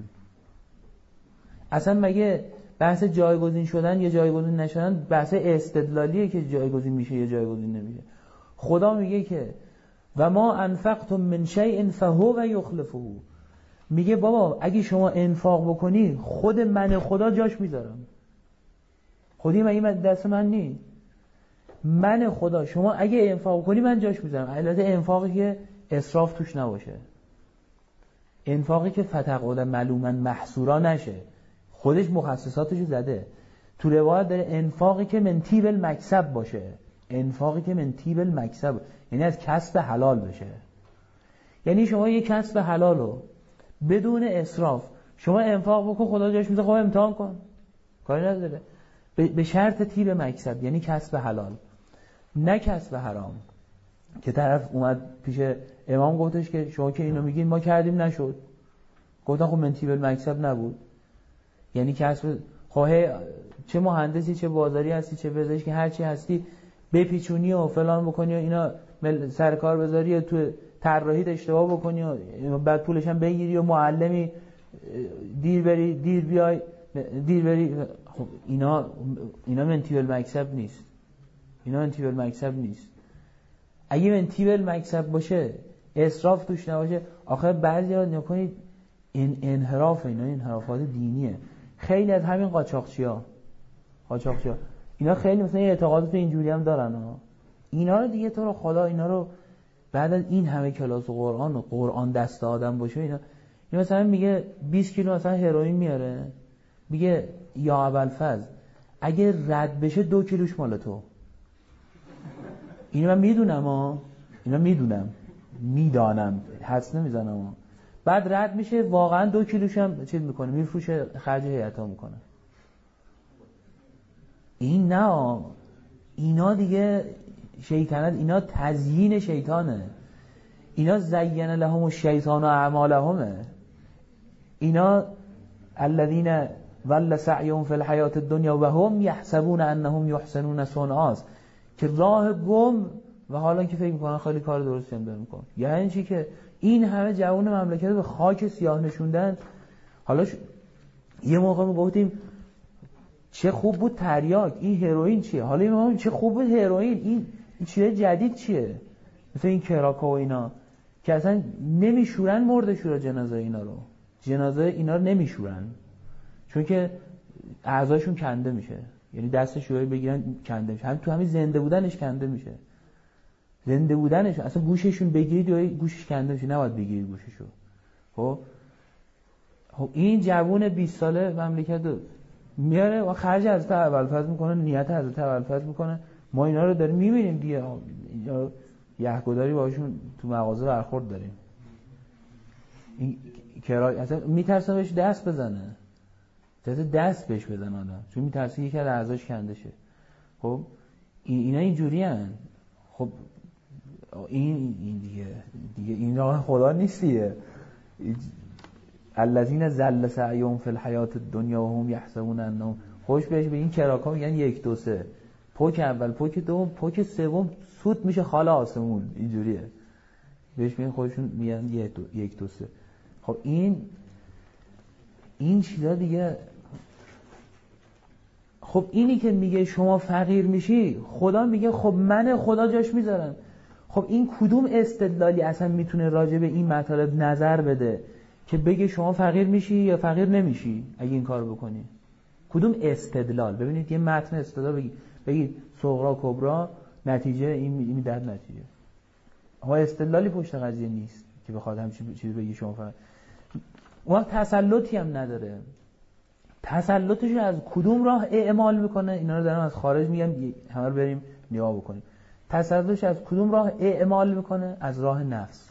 S1: اصلا مگه بحث جایگزین شدن یا جایگزین نشدن بحث استدلالیه که جایگزین میشه یا جایگزین نمیشه. خدا میگه که و ما انفقتم من شیء فهو یخلفه. میگه بابا اگه شما انفاق بکنی خود من خدا جاش میذارم. خودی مگه دست من نی؟ من خدا شما اگه انفاق کنی من جاش میذارم. البته انفاقی که اسراف توش نباشه، انفاقی که فتقعد ملوما محصورا نشه. خودش مخصصاتشو زده تو روایت داره انفاقی که من طیب المکسب باشه، انفاقی که من طیب المکسب یعنی از کسب حلال بشه. یعنی شما یه کسب حلالو بدون اسراف شما انفاق بکن خدا جاش میذاره. خب امتحان کن کاری نداره، به شرط طیب مکسب یعنی کسب حلال نه کسب حرام. که طرف اومد پیش امام گفتش که شما که اینو میگین ما کردیم نشد. گفتن خب من طیب المکسب نبود یعنی کسب. خواهی چه مهندسی چه بازاری هستی چه پزشکی هر چی هستی بپیچونی و فلان بکنی و اینا سر کار بذاری و تو طراحیت اشتباه بکنی و بعد پولش هم بگیری و معلمی دیر بری دیر بیای دیر بری. خب اینا اینا من طیب المکسب نیست. اینا من طیب المکسب نیست. اگه من طیب المکسب باشه اسراف توش نباشه. آخه بعضیا نکنید این انحراف اینا انحرافات دینیه. خیلی از همین قاچاقچیا قاچاقچیا اینا خیلی مثلا اعتقادات اینجوری هم دارن ها. اینا رو دیگه تو رو خدا اینا رو بعد از این همه کلاس قرآن و قرآن دست آدم باشه اینا این مثلا میگه بیست کیلو مثلا هروئین میاره میگه یا ابوالفضل اگه رد بشه دو کیلوش مال تو. اینو من میدونم ها اینا میدونم میدانم حدس نمیزنم ها. بعد رد میشه واقعا دو کیلوش هم چیز میکنه میفروشه خرج هیئتا میکنه. این نه اینا دیگه شیطنت، اینا تزیین شیطانه. اینا زین لهم الشیطان اعمالهم. اینا الذين ضل سعيهم في الحياة الدنيا وهم يحسبون انهم يحسنون صنعا. که راه گم و حالا که فکر میکنن خیلی کار درستی هم دارن میکنن. یعنی چی که این همه جوان مملکت به خاک سیاه نشوندن. حالا ش... یه موقع ما گفتیم چه خوب بود تریاک، این هروئین چیه؟ حالا این موقع چه خوب بود هروئین، این این چیه جدید چیه؟ مثلا این کراکا و اینا که اصلا نمیشورن مرده شورا جنازه اینا رو. جنازه اینا رو نمیشورن چون که اعضاشون کنده میشه. یعنی دستش رو بگیرن کنده میشه. هم تو همین زنده بودنش کنده میشه. زنده بودنش اصلا گوششون بگیرید یا گوشش کنده میشه، نباید بگیرید گوششو. خب خب این جوون بیست ساله مملکت رو میاره و خرج حضرت ابوالفضل میکنه، نیت حضرت ابوالفضل میکنه. ما اینا رو داریم میبینیم دیگه. اینجا یهگداری باشون تو مغازه برخورد داریم. این کرای اصلا میترسه بهش دست بزنه. دست دست بهش بزنه آدم چون میترسه یکی از اعضاش کنده شه. خب اینا اینجوری ان. خب این این دیگه دیگه این راه خدا نیست دیگه. الذين ضل سعيهم في الحياة الدنيا وهم يحسبون انهم. خوش بهش به این کراکا میگن یک دو سه. پوک اول پوک دوم پوک سوم سوت میشه خاله آسمون. اینجوریه بهش میگن خودشون میگن یک دو یک دو سه. خب این این چیزا دیگه. خب اینی که میگه شما فقیر میشی خدا میگه خب من خدا جاش میذارم. خب این کدوم استدلالی اصلا میتونه راجع به این مطالب نظر بده که بگه شما فقیر میشی یا فقیر نمیشی اگه این کار بکنی؟ کدوم استدلال؟ ببینید یه متن استدلال بگید بگید صغرا کبرا نتیجه این میدهد نتیجه. ها استدلالی پشت قضیه نیست که بخواد همچین چیزی بگی شما فقیر. اون تسلطی هم نداره. تسلطش از کدوم راه اعمال میکنه؟ اینا رو دارم از خارج میگم همه رو بریم نگاه بکنیم. تسلطش از کدوم راه اعمال میکنه؟ از راه نفس.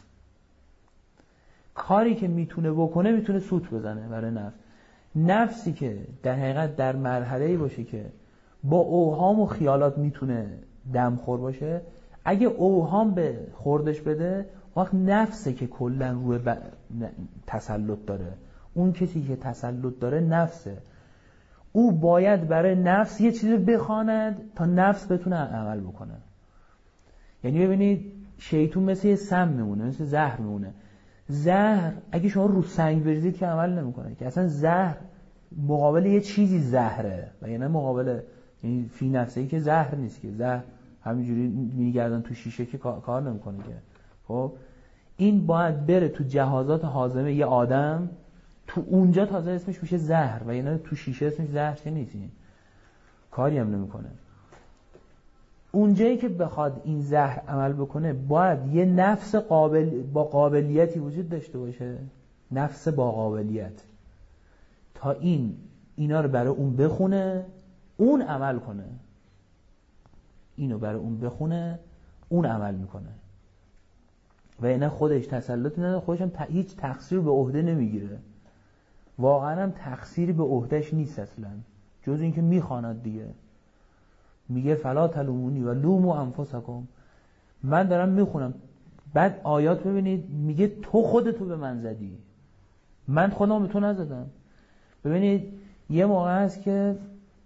S1: کاری که میتونه بکنه میتونه سوت بزنه برای نفس. نفسی که در حقیقت در مرحله‌ای باشه که با اوهام و خیالات میتونه دمخور باشه، اگه اوهام به خوردش بده وقت نفسه که کلا روی ب... تسلط داره. اون کسی که تسلط داره نفسه. او باید برای نفس یه چیزی بخواند تا نفس بتونه عمل بکنه. یعنی ببینید شیطون مثل یه سم میمونه، مثل زهر میمونه. زهر اگه شما رو سنگ بریزید که عمل نمیکنه، که اصلا زهر مقابل یه چیزی زهره و یعنی مقابل یعنی فی نفسه‌ای که زهر نیست، که زهر همینجوری میگردن تو شیشه که کار نمیکنه که. خب این باید بره تو جهازات هاضمه یه آدم، تو اونجا تازه اسمش میشه زهر و یعنی تو شیشه اسمش زهر چه نیستی، کاری هم نمیکنه. اونجایی که بخواد این زهر عمل بکنه باید یه نفس قابل با قابلیتی وجود داشته باشه، نفس با قابلیت، تا این اینا رو برای اون بخونه اون عمل کنه، اینو برای اون بخونه اون عمل میکنه و اینه خودش تسلط نداره، خودش هم هیچ تقصیر به عهده نمیگیره، واقعا هم تقصیری به عهدهش نیست اصلا، جز اینکه میخواند دیگه، میگه فلا تلومونی و لومو انفسکم، من دارم میخونم، بعد آیات ببینید میگه تو خودتو به من زدی، من خودم به تو نزدم. ببینید یه موقع هست که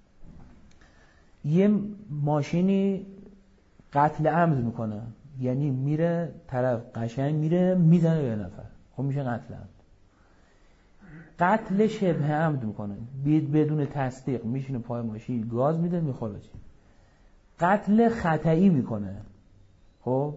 S1: یه ماشینی قتل عمد میکنه، یعنی میره طرف قشنگ میره میزنه به نفر، خب میشه قتل عمد. قتل شبه عمد میکنه بدون تصدیق، میشینه پای ماشین گاز میده میخوره چی. قتل خطئی میکنه، خب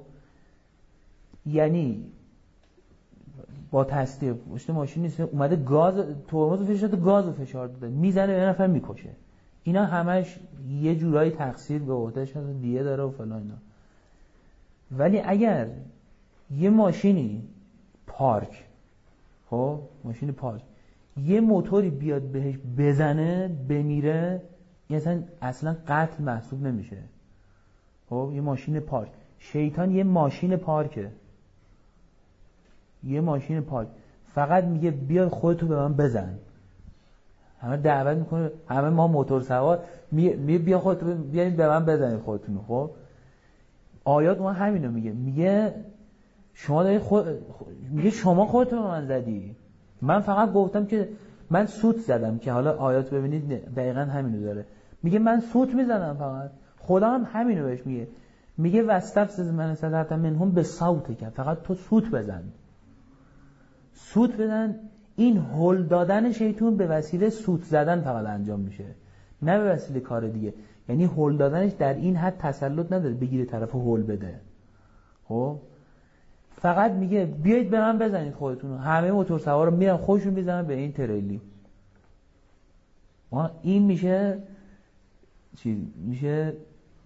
S1: یعنی با تصدیق پشت ماشین نیست، اومده گاز ترمز فشار داده، گاز فشار داده، میزنه به نفر میکشه. اینا همش یه جورایی تقصیر به عهدهش هست، دیه داره و فلان اینا. ولی اگر یه ماشینی پارک، خب ماشین پارک یه موتوری بیاد بهش بزنه بمیره، این اصلا اصلا قتل محسوب نمیشه. خب یه ماشین پارک، شیطان یه ماشین پارکه، یه ماشین پارک فقط میگه بیا خودتو به من بزن، همه دعوت میکنه، همه ما موتور سوار میگه بیا خودتو بیاین به من بزنید خودتون. خب آیات ما همینو میگه، میگه شما دارید خود... میگه شما خودتو به من زدی، من فقط گفتم که من سوت زدم، که حالا آیات ببینید دقیقاً همینو داره، میگه من سوت میزنم فقط، خدا هم همینو بهش میگه، میگه واستفزز من استطعت منهم بصوتک، فقط تو سوت بزن، سوت بزن. این هل دادن شیطان به وسیله سوت زدن فقط انجام میشه، نه به وسیله کار دیگه. یعنی هل دادنش در این حد تسلط نداره بگیره طرف هل بده، خب فقط میگه بیایید به من بزنید خودتون، همه موتور سوارا میرن خودشون میزنن به این تریلی. ما این میشه چی میشه؟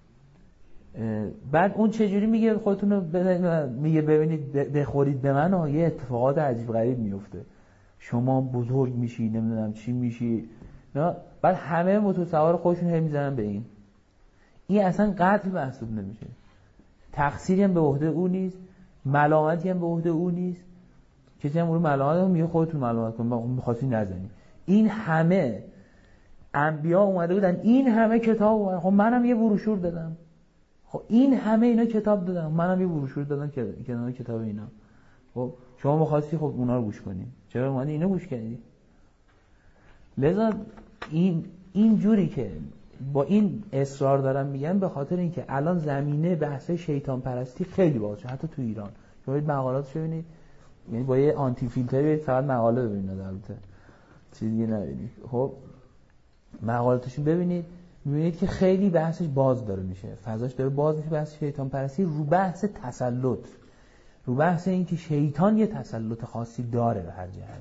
S1: بعد اون چجوری میگه خودتون رو بزنید؟ میگه ببینید بخورید به من و یه اتفاقات عجیب غریب میفته، شما بزرگ میشی نمیدونم چی میشی، نه بعد همه موتور سوار خودشون هم میزنن به این. این اصلا قتل محسوب نمیشه، تقصیری هم به عهده او نیست، ملامتی هم به عهده او نیست، کسی هم اون ملامت هم میگه خودتون ملامت کنید، اون می‌خواستی نزنید. این همه انبیا اومده بودن، این همه کتاب اومده. خب منم یه بروشور دادم، خب این همه اینا کتاب دادم، منم یه بروشور دادم که کنار کتاب اینا. خب شما می‌خواستی خب اونا رو گوش کنید، چرا اومدی اینا گوش کردی؟ لذا این این جوری که با این اصرار دارم میگم به خاطر اینکه الان زمینه بحث شیطان پرستی خیلی باشه، حتی تو ایران. شما برید مقالاتش ببینید، یعنی با یه آنتی فیلتری برید فقط مقاله ببینید، البته چیزی دیگه نبینید. خب مقالاتش ببینید میبینید که خیلی بحثش باز داره میشه، فضاش داره باز میشه، بحث شیطان پرستی رو بحث تسلط، رو بحث اینکه شیطان یه تسلط خاصی داره به هر جهت.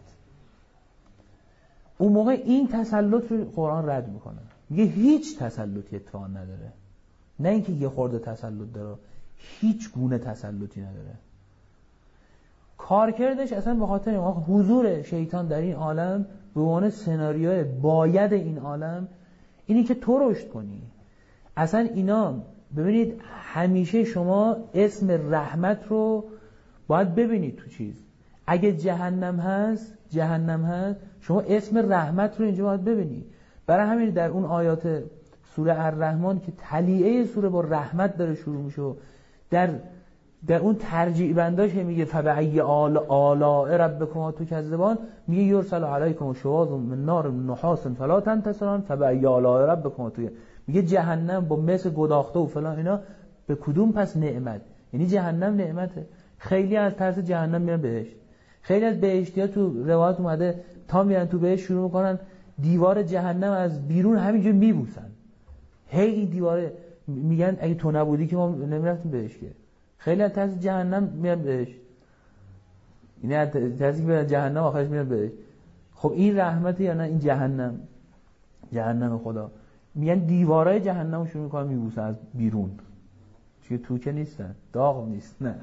S1: اون موقع این تسلط رو قرآن رد میکنه، میگه هیچ تسلطی اتفاق نداره، نه اینکه یه خورده تسلط داره، هیچ گونه تسلطی نداره. کارکردش اصلا به خاطر این حضور شیطان در این عالم به عنوان سناریوی باید این عالم اینی که تو رشد کنی. اصلا اینا ببینید همیشه شما اسم رحمت رو باید ببینید تو چیز، اگه جهنم هست جهنم هست شما اسم رحمت رو اینجا باید ببینید. برای همین در اون آیات سوره الرحمن که تلیعه سوره با رحمت داره شروع میشه، در در اون ترجیع بنداش میگه فبأی آلاء ربکما تکذبان، میگه یرسل علیکم شواظ من نار نحاس فلا تنتصران فبأی آلاء ربکما تکذبان، میگه جهنم با مس گداخته و فلان اینا به کدوم پس نعمت، یعنی جهنم نعمته. خیلی از ترس جهنم میرن بهش، خیلی از بهشتی‌ها تو روایت اومده تا میرن تو بهشت شروع میکنن دیوار جهنم از بیرون همینجور میبوسن. هی این دیواره میگن اگه تو نبودی که ما نمیرفتیم بهشت. که خیلی از ترس جهنم میرن بهشت، اینه ترسی که میرن جهنم آخرش میرن بهشت. خب این رحمته یا نه این جهنم؟ جهنم خدا میگن دیوارای جهنم رو شروع میکنن میبوسن از بیرون، چون تو که نیستن، داغ نیست. نه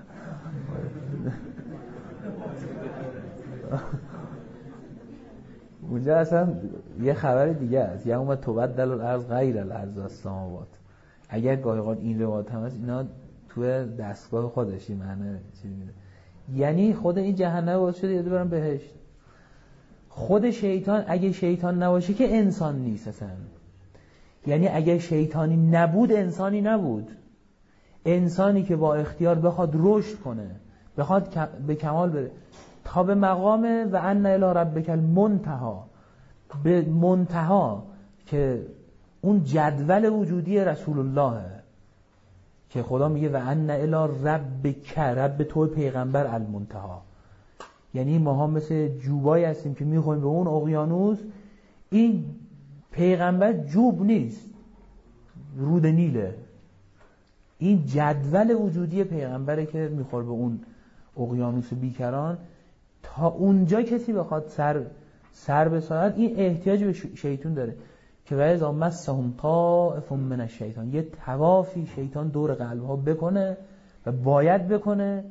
S1: اونجا اصلا یه خبر دیگه است، یه اومد تبدل الارض غیر الارض السماوات. اگر گاهی اوقات این روایت هم هست اینا تو دستگاه خودش این معنی چی میده، یعنی خود این جهنم باعث شده یاد برن بهشت. خود شیطان اگه شیطان نباشه که انسان نیست اصلا، یعنی اگه شیطانی نبود انسانی نبود. انسانی که با اختیار بخواد رشد کنه، بخواد به کمال بره تا به مقام و ان الی ربک المنتهی، به منتها که اون جدول وجودی رسول الله که خدا میگه و ان الی ربک، رب تو پیغمبر المنتهی، یعنی ما هم مثل جوبایی هستیم که میخوایم به اون اقیانوس. این پیغمبر جوب نیست، رود نیله. این جدول وجودی پیغمبره که میخوره به اون اقیانوس بیکران. تا اونجا کسی بخواد سر سر بسازد این احتیاج به شیطان داره که وایز مسهم طائف من الشیطان، یه طوافی شیطان دور قلب ها بکنه و باید بکنه،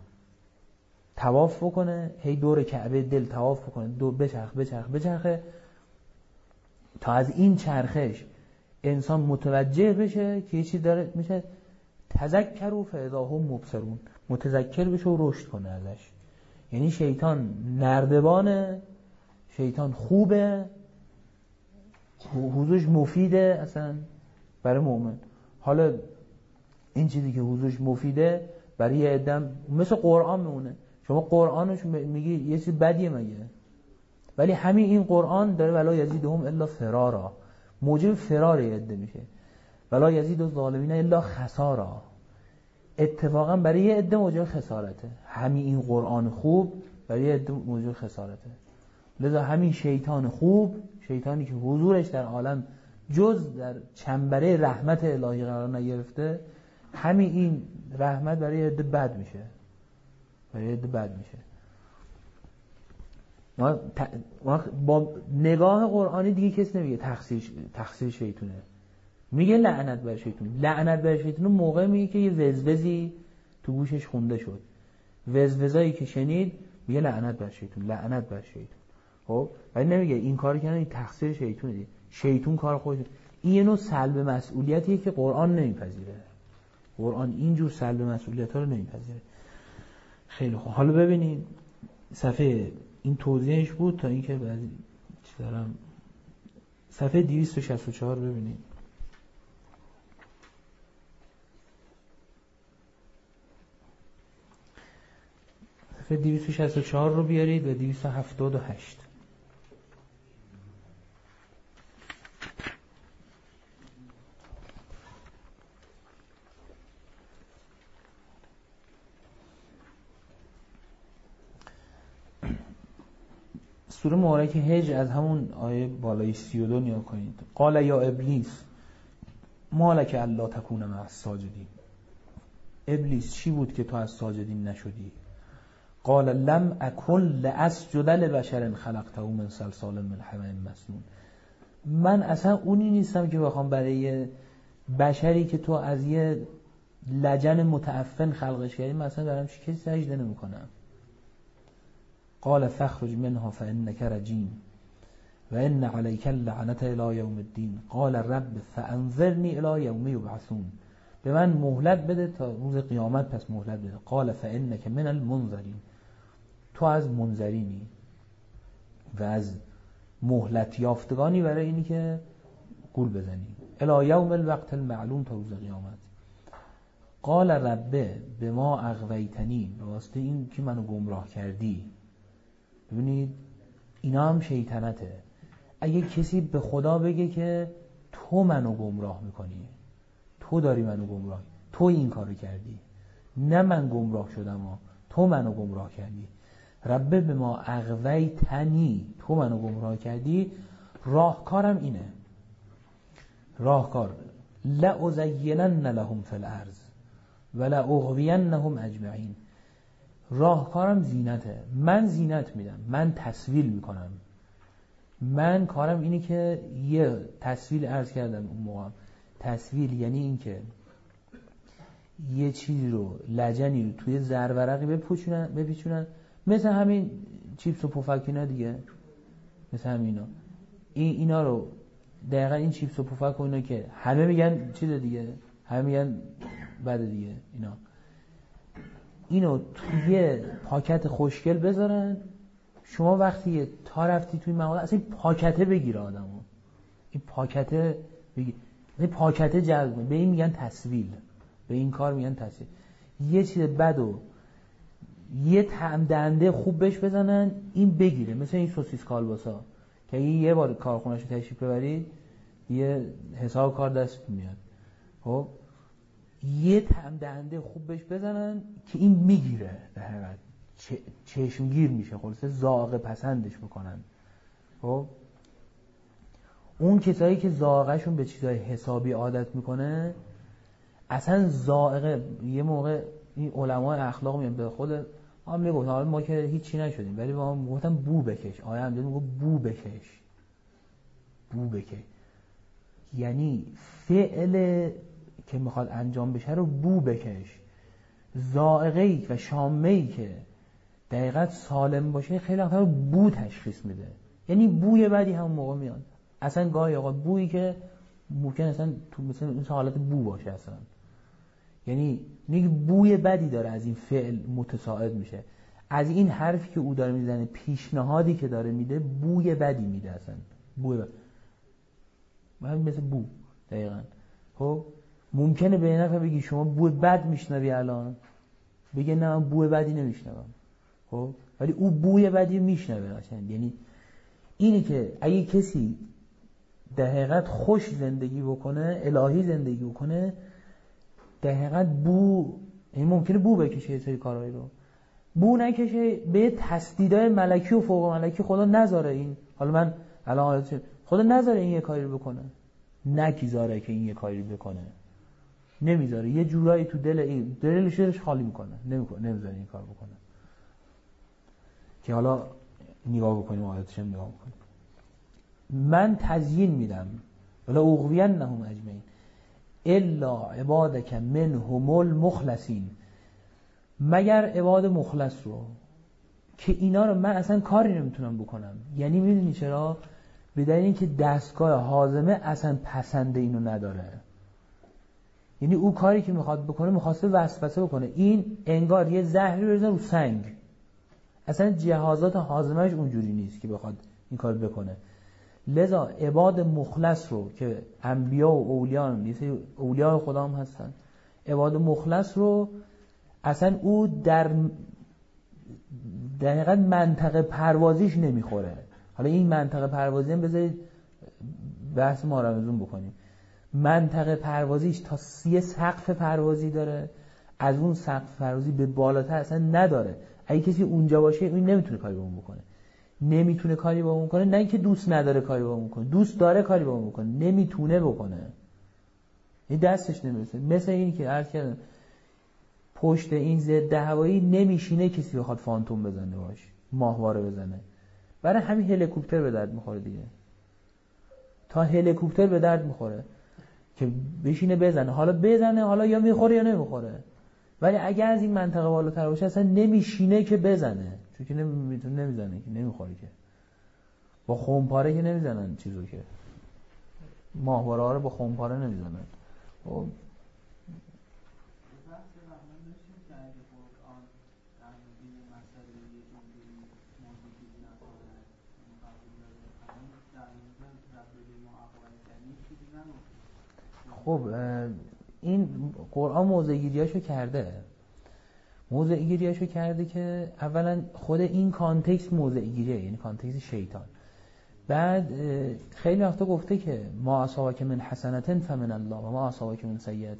S1: طواف بکنه، هی دور کعبه دل طواف بکنه، دو بچرخ بچرخ بچرخه تا از این چرخش انسان متوجه بشه که یه چیز داره میشه تذکروا فاذا هم مبصرون، متذکر بشه و رشد کنه ازش. یعنی شیطان نردبانه، شیطان خوبه، حضورش مفیده اصلا برای مؤمن. حالا این چیزی که حضورش مفیده برای یه عده مثل قرآن میمونه. شما قرآنش میگی یه چیز بدیه مگه؟ ولی همین این قرآن داره ولا یزیدهم الا فرارا، موجب فرار یه عده میشه. ولا یزید الظالمین الا خسارا، اتفاقا برای یه عده موجب خسارته. همین این قرآن خوب برای یه عده موجب خسارته. لذا همین شیطان خوب، شیطانی که حضورش در عالم جز در چنبره رحمت الهی قرار نگرفته، همین این رحمت برای یه عده بد میشه، برای یه عده بد میشه. ما, ت... ما با نگاه قرآنی دیگه کسی نمیگه تقصیر تقصیر شیطونه، میگه لعنت بر شیطون. لعنت بر شیطون موقع میگه که یه وزوزی تو گوشش خونده شد، وزوزایی که شنید میگه لعنت بر شیطون، لعنت بر شیطون. خب ولی نمیگه این کاری کردن این تقصیر شیطونه، دی شیطون کار خودش. این یه نوع سلب مسئولیتیه که قرآن نمیپذیره. قرآن اینجور سلب مسئولیت ها رو نمیپذیره. خیلی خوب، حالا ببینید صفحه این توضیحش بود تا اینکه بعضی چی دارم صفحه دویست و شصت و چهار ببینید. صفحه دویست و شصت و چهار رو بیارید و دویست و هفتاد و هشت. سوره مبارکه هجر از همون آیه بالای سی و دو نیا کنید. قال یا ابلیس ما لک الا تکون مع الساجدین، ابلیس چی بود که تو از ساجدین نشدی؟ قال لم اکن لاسجد لبشر خلقته من صلصال من حمأ مسنون، من اصلا اونی نیستم که بخوام برای بشری که تو از یه لجن متعفن خلقش کردی مثلا برام کسی سجده نمی‌کنم. قال فاخرج منها فانك رجیم و ان عليك اللعنة الى يوم الدين قال رب فانظرني الى يوم يبعثون، به من مهلت بده تا روز قیامت پس مهلت بده. قال فانك من المنظرین، تو از منظرینی و از مهلت یافتگانی برای اینی که گول بزنی. الی یوم الوقت المعلوم، تا روز قیامت. قال رب بما اغویتنی، واسطه این که منو گمراه کردی. ببینید اینا هم شیطنته. اگه کسی به خدا بگه که تو منو گمراه میکنی، تو داری منو گمراه، تو این کارو کردی، نه من گمراه شدم ها، تو منو گمراه کردی. رب به ما اغویتنی، تو منو گمراه کردی، راهکارم اینه، راهکار لأزینن لهم فی الارض ولأغوینهم اجمعین، راهکارم زینته، من زینت میدم، من تسویل میکنم، من کارم اینه که یه تسویل عرض کردم اون موقع، تسویل یعنی این که یه چیزی رو لجنی رو توی زرورقی بپوشونن بپیچونن، مثل همین چیپس و پفک اینا دیگه، مثل همینا این اینا رو دقیقا این چیپس و پفک و اینا که همه میگن چیز دیگه، همه میگن بده دیگه، اینا اینو توی پاکت خوشگل بذارن. شما وقتی تا رفتی توی مغازه اصلا این پاکته بگیره آدمو، این پاکته بگیر، این پاکته جذب، به این میگن تسویل، به این کار میگن تسویل. یه چیز بدو یه طعم دنده خوب بهش بزنن این بگیره، مثل این سوسیس کالباسا که اگه یه بار کارخونه‌شو تشریف ببرید یه حساب کار دست میاد، خب یه طعم دنده خوب بهش بزنن که این میگیره، در حقیقت چشمگیر میشه، خلاصه ذائقه پسندش بکنن. خب اون کسایی که ذائقه‌شون به چیزای حسابی عادت میکنه، اصلا ذائقه، یه موقع این علمای اخلاق میان به خود ما هم میگفتن، حالا ما که هیچی نشدیم ولی ما هم گفتن بو بکش، آیا هم میگه بو بکش، بو بکش یعنی فعل که میخواد انجام بشه رو بو بکش. ذائقه‌ای و شامه‌ای که دقیقاً سالم باشه خیلی وقتا بو تشخیص میده، یعنی بوی بدی همون موقع میاد، اصلا گاهی اوقات بویی که ممکن اصلا تو مثل این حالت بو باشه اصلا، یعنی میگه بوی بدی داره، از این فعل متساعد میشه، از این حرفی که او داره میزنه، پیشنهادی که داره میده بوی بدی میده، اصلا بوی بدی مثل بو دقیقاً. خب ممکنه به یه نفر بگی شما بوی بد میشنوی الان، بگه نه من بوی بدی نمیشنوم، خب ولی او بوی بدی میشنوه قشنگ. یعنی اینی که اگه کسی در حقیقت خوش زندگی بکنه، الهی زندگی بکنه، در حقیقت بو، این ممکنه بو بکشه یه سری کارهایی رو، بو نکشه، به تسدیدهای ملکی و فوق ملکی خدا نذاره این، حالا من الان خدا نذاره این یه کاری رو بکنه، نکیذاره که این یه کاری رو بکنه، نمیذاره، یه جورایی تو دل این دلش دلش خالی میکنه، نمیکنه، نمیذاره این کار بکنه، که حالا نگاه بکنیم عادتش هم نگاه بکنیم. من تزیین میدم ولا اغوینهم اجمعین الا عبادک منهم المخلصین، مگر عباد مخلص رو، که اینا رو من اصلا کاری نمیتونم بکنم. یعنی میدونی چرا؟ به دلیل اینکه دستگاه هاضمه اصلا پسند اینو نداره، یعنی او کاری که میخواد بکنه میخواسته وسوسه بکنه، این انگار یه زهری بزنه رو سنگ، اصلا جهازات هاضمهش اونجوری نیست که بخواد این کار بکنه. لذا عباد مخلص رو که انبیا و اولیاء نیست، اولیاء خدا هم هستن، عباد مخلص رو اصلا او در دقیقاً منطقه پروازیش نمیخوره. حالا این منطقه پروازی هم بذارید بحث ما رمزون بکنیم، منطقه پروازیش تا سی سقف پروازی داره، از اون سقف پروازی به بالاتر اصلا نداره. اگه کسی اونجا باشه این نمیتونه کاری با اون بکنه، نمیتونه کاری با اون کنه، نه اینکه دوست نداره کاری با اون کنه، دوست داره کاری با اون بکنه، نمیتونه بکنه، این دستش نمیرسه. مثل این که عرض کردم پشت این ضد هوایی نمیشینه کسی بخواد فانتوم بزنه باش، ماهواره بزنه، برای همین هلیکوپتر به درد میخوره دیگه، تا هلیکوپتر به درد میخوره که بشینه بزنه، حالا بزنه حالا یا میخوره یا نمیخوره، ولی اگر از این منطقه بالاتر باشه اصلا نمیشینه که بزنه، چون که نمیتونه، نمیزنه که، نمیخوره که، با خمپاره که نمیزنن چیزو، که ماهواره ها رو با خمپاره نمیزنن. خب خب این قرآن موضع‌گیریاشو کرده، موضع‌گیریاشو کرده که اولا خود این کانتکست موضع‌گیریه، یعنی کانتکست شیطان. بعد خیلی وقتا گفته که ما اصابک من حسنة فمن الله و ما اصابک من سیئة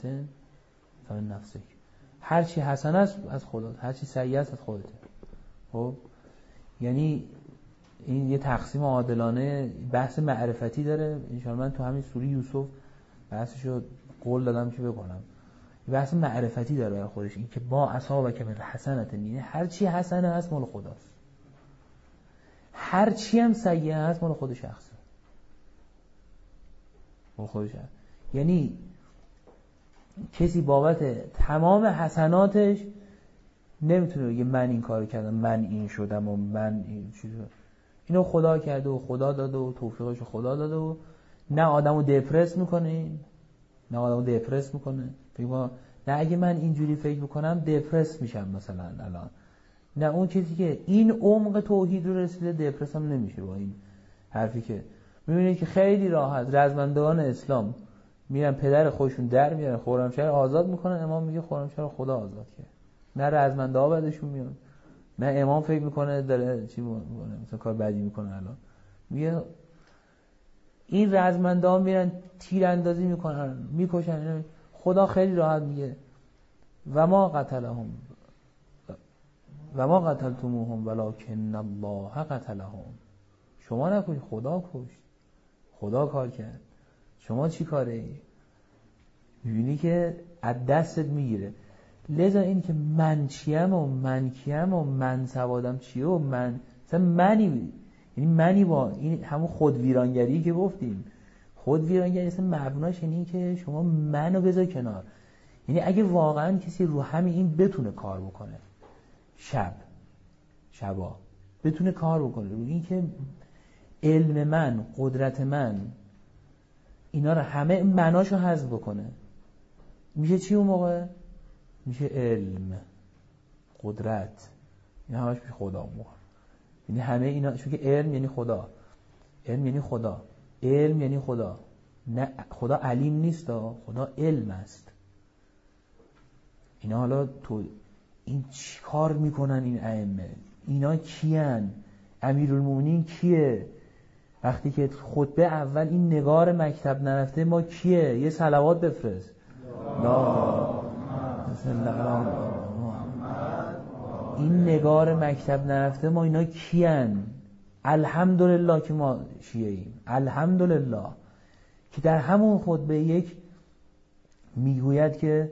S1: فمن نفسک، هر چی حسنه است از خدا، هر چی سیئه است از خودته. خب یعنی این یه تقسیم عادلانه بحث معرفتی داره. انشاءالله من تو همین سوره یوسف بحثشو قول دادم که بکنم. بحث معرفتی داره برای خودش، این که با اصحاب کمال حسنت، یعنی هر چی حسنه هست مال خداست، هر چی هم سیئه هست مال خود شخصه، مال خود شخص. یعنی کسی بابت تمام حسناتش نمیتونه بگه من این کارو کردم، من این شدم و من این چیزو، اینو خدا کرده و خدا داده و توفیقشو خدا داده و نه آدمو دپرس میکنه، نه آدمو دپرس میکنه بگم نه اگه من اینجوری فکر بکنم دپرس میشم مثلا الان، نه اون کسی که این عمق توحید رو رسیده دپرس هم نمیشه با این حرفی که میبینید که خیلی راحت رزمندگان اسلام میرن پدر خودشون در میارن خرمشهر آزاد میکنن، امام میگه خرمشهر خدا آزاد کرد، نه رزمنده ها بعدشون میان، نه امام فکر میکنه داره چی میکنه مثلا کار بدی میکنه، الان میگه این رزمنده ها میرن تیر اندازی میکنن میکشن، خدا خیلی راحت میگه و ما قتلهم و ما قتلتموهم ولکن الله قتلهم، شما نکشید خدا کشت، خدا کار کرد، شما چی کاره ای؟ میبینی که از دستت میگیره. لذا این که من چیم و من کیم و من سوادم چیه و من مثلا منی، یعنی منی با این همون خود ویرانگری که گفتیم، خود ویرانگری اصلا مبناش اینه که شما منو بذار کنار. یعنی اگه واقعا کسی رو همین این بتونه کار بکنه، شب شبا بتونه کار بکنه رو این که علم من، قدرت من، اینا رو همه مناشو حذف بکنه، میشه چی اون موقع؟ میشه علم، قدرت، این همش میشه خدا اون موقع. یعنی همه اینا، چون که علم یعنی خدا، علم یعنی خدا، علم یعنی خدا، نه خدا علیم نیست، خدا علم است. اینا حالا تو این چی کار میکنن این ائمه؟ اینا کیان؟ امیرالمومنین کیه؟ وقتی که خطبه اول این نگار مکتب نرفته ما کیه؟ یه صلوات بفرست. لا این نگار مکتب نرفته ما اینا کیان؟ الحمدلله که ما شیعه ایم، الحمدلله که در همون خطبه یک میگوید که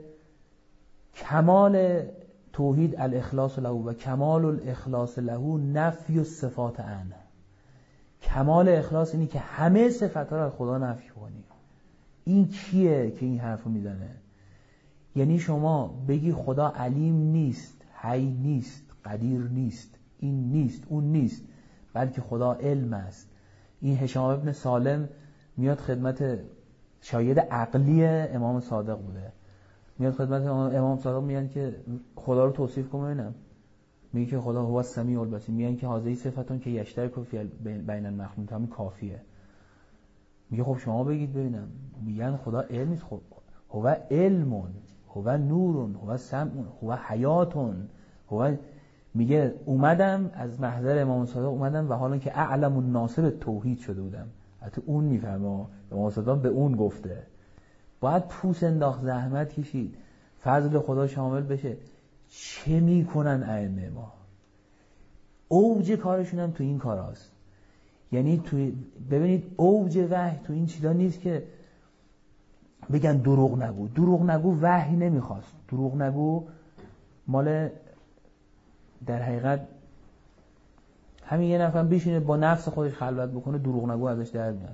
S1: کمال توحید الاخلاص له و کمال الاخلاص له نفی الصفات عنه. کمال اخلاص اینی که همه صفات را از خدا نفی کنی. این کیه که این حرفو میزنه؟ یعنی شما بگی خدا علیم نیست، حی نیست، قدیر نیست، این نیست، اون نیست، بلکه خدا علم است. این هشام ابن سالم میاد خدمت، شاید عقلی امام صادق بوده، میاد خدمت امام صادق میگن که خدا رو توصیف کن ببینم، میگه که خدا هو السمیع البصیر، میگن که هذه صفتون که یشترک فی بین المخلوقات، همین کافیه. میگه خب شما بگید ببینم، میگن خدا علم نیست، خب هو علمون، هو نورون، هو سمعون، هو حیاتون، هو، میگه اومدم از محضر امام صادق اومدم و حالا که اعلم الناس به توحید شده بودم. حتی اون میفهمه، امام صادق به اون گفته باید پوست انداخت، زحمت کشید، فضل خدا شامل بشه. چه میکنن ائمه ما؟ اوج کارشون هم تو این کاراست. یعنی تو ببینید اوج وحی تو این چیزا نیست که بگن دروغ نگو، دروغ نگو وحی نمیخواست، دروغ نگو مال در حقیقت همین یه نفر بشینه با نفس خودش خلوت بکنه دروغ نگو ازش در میاد.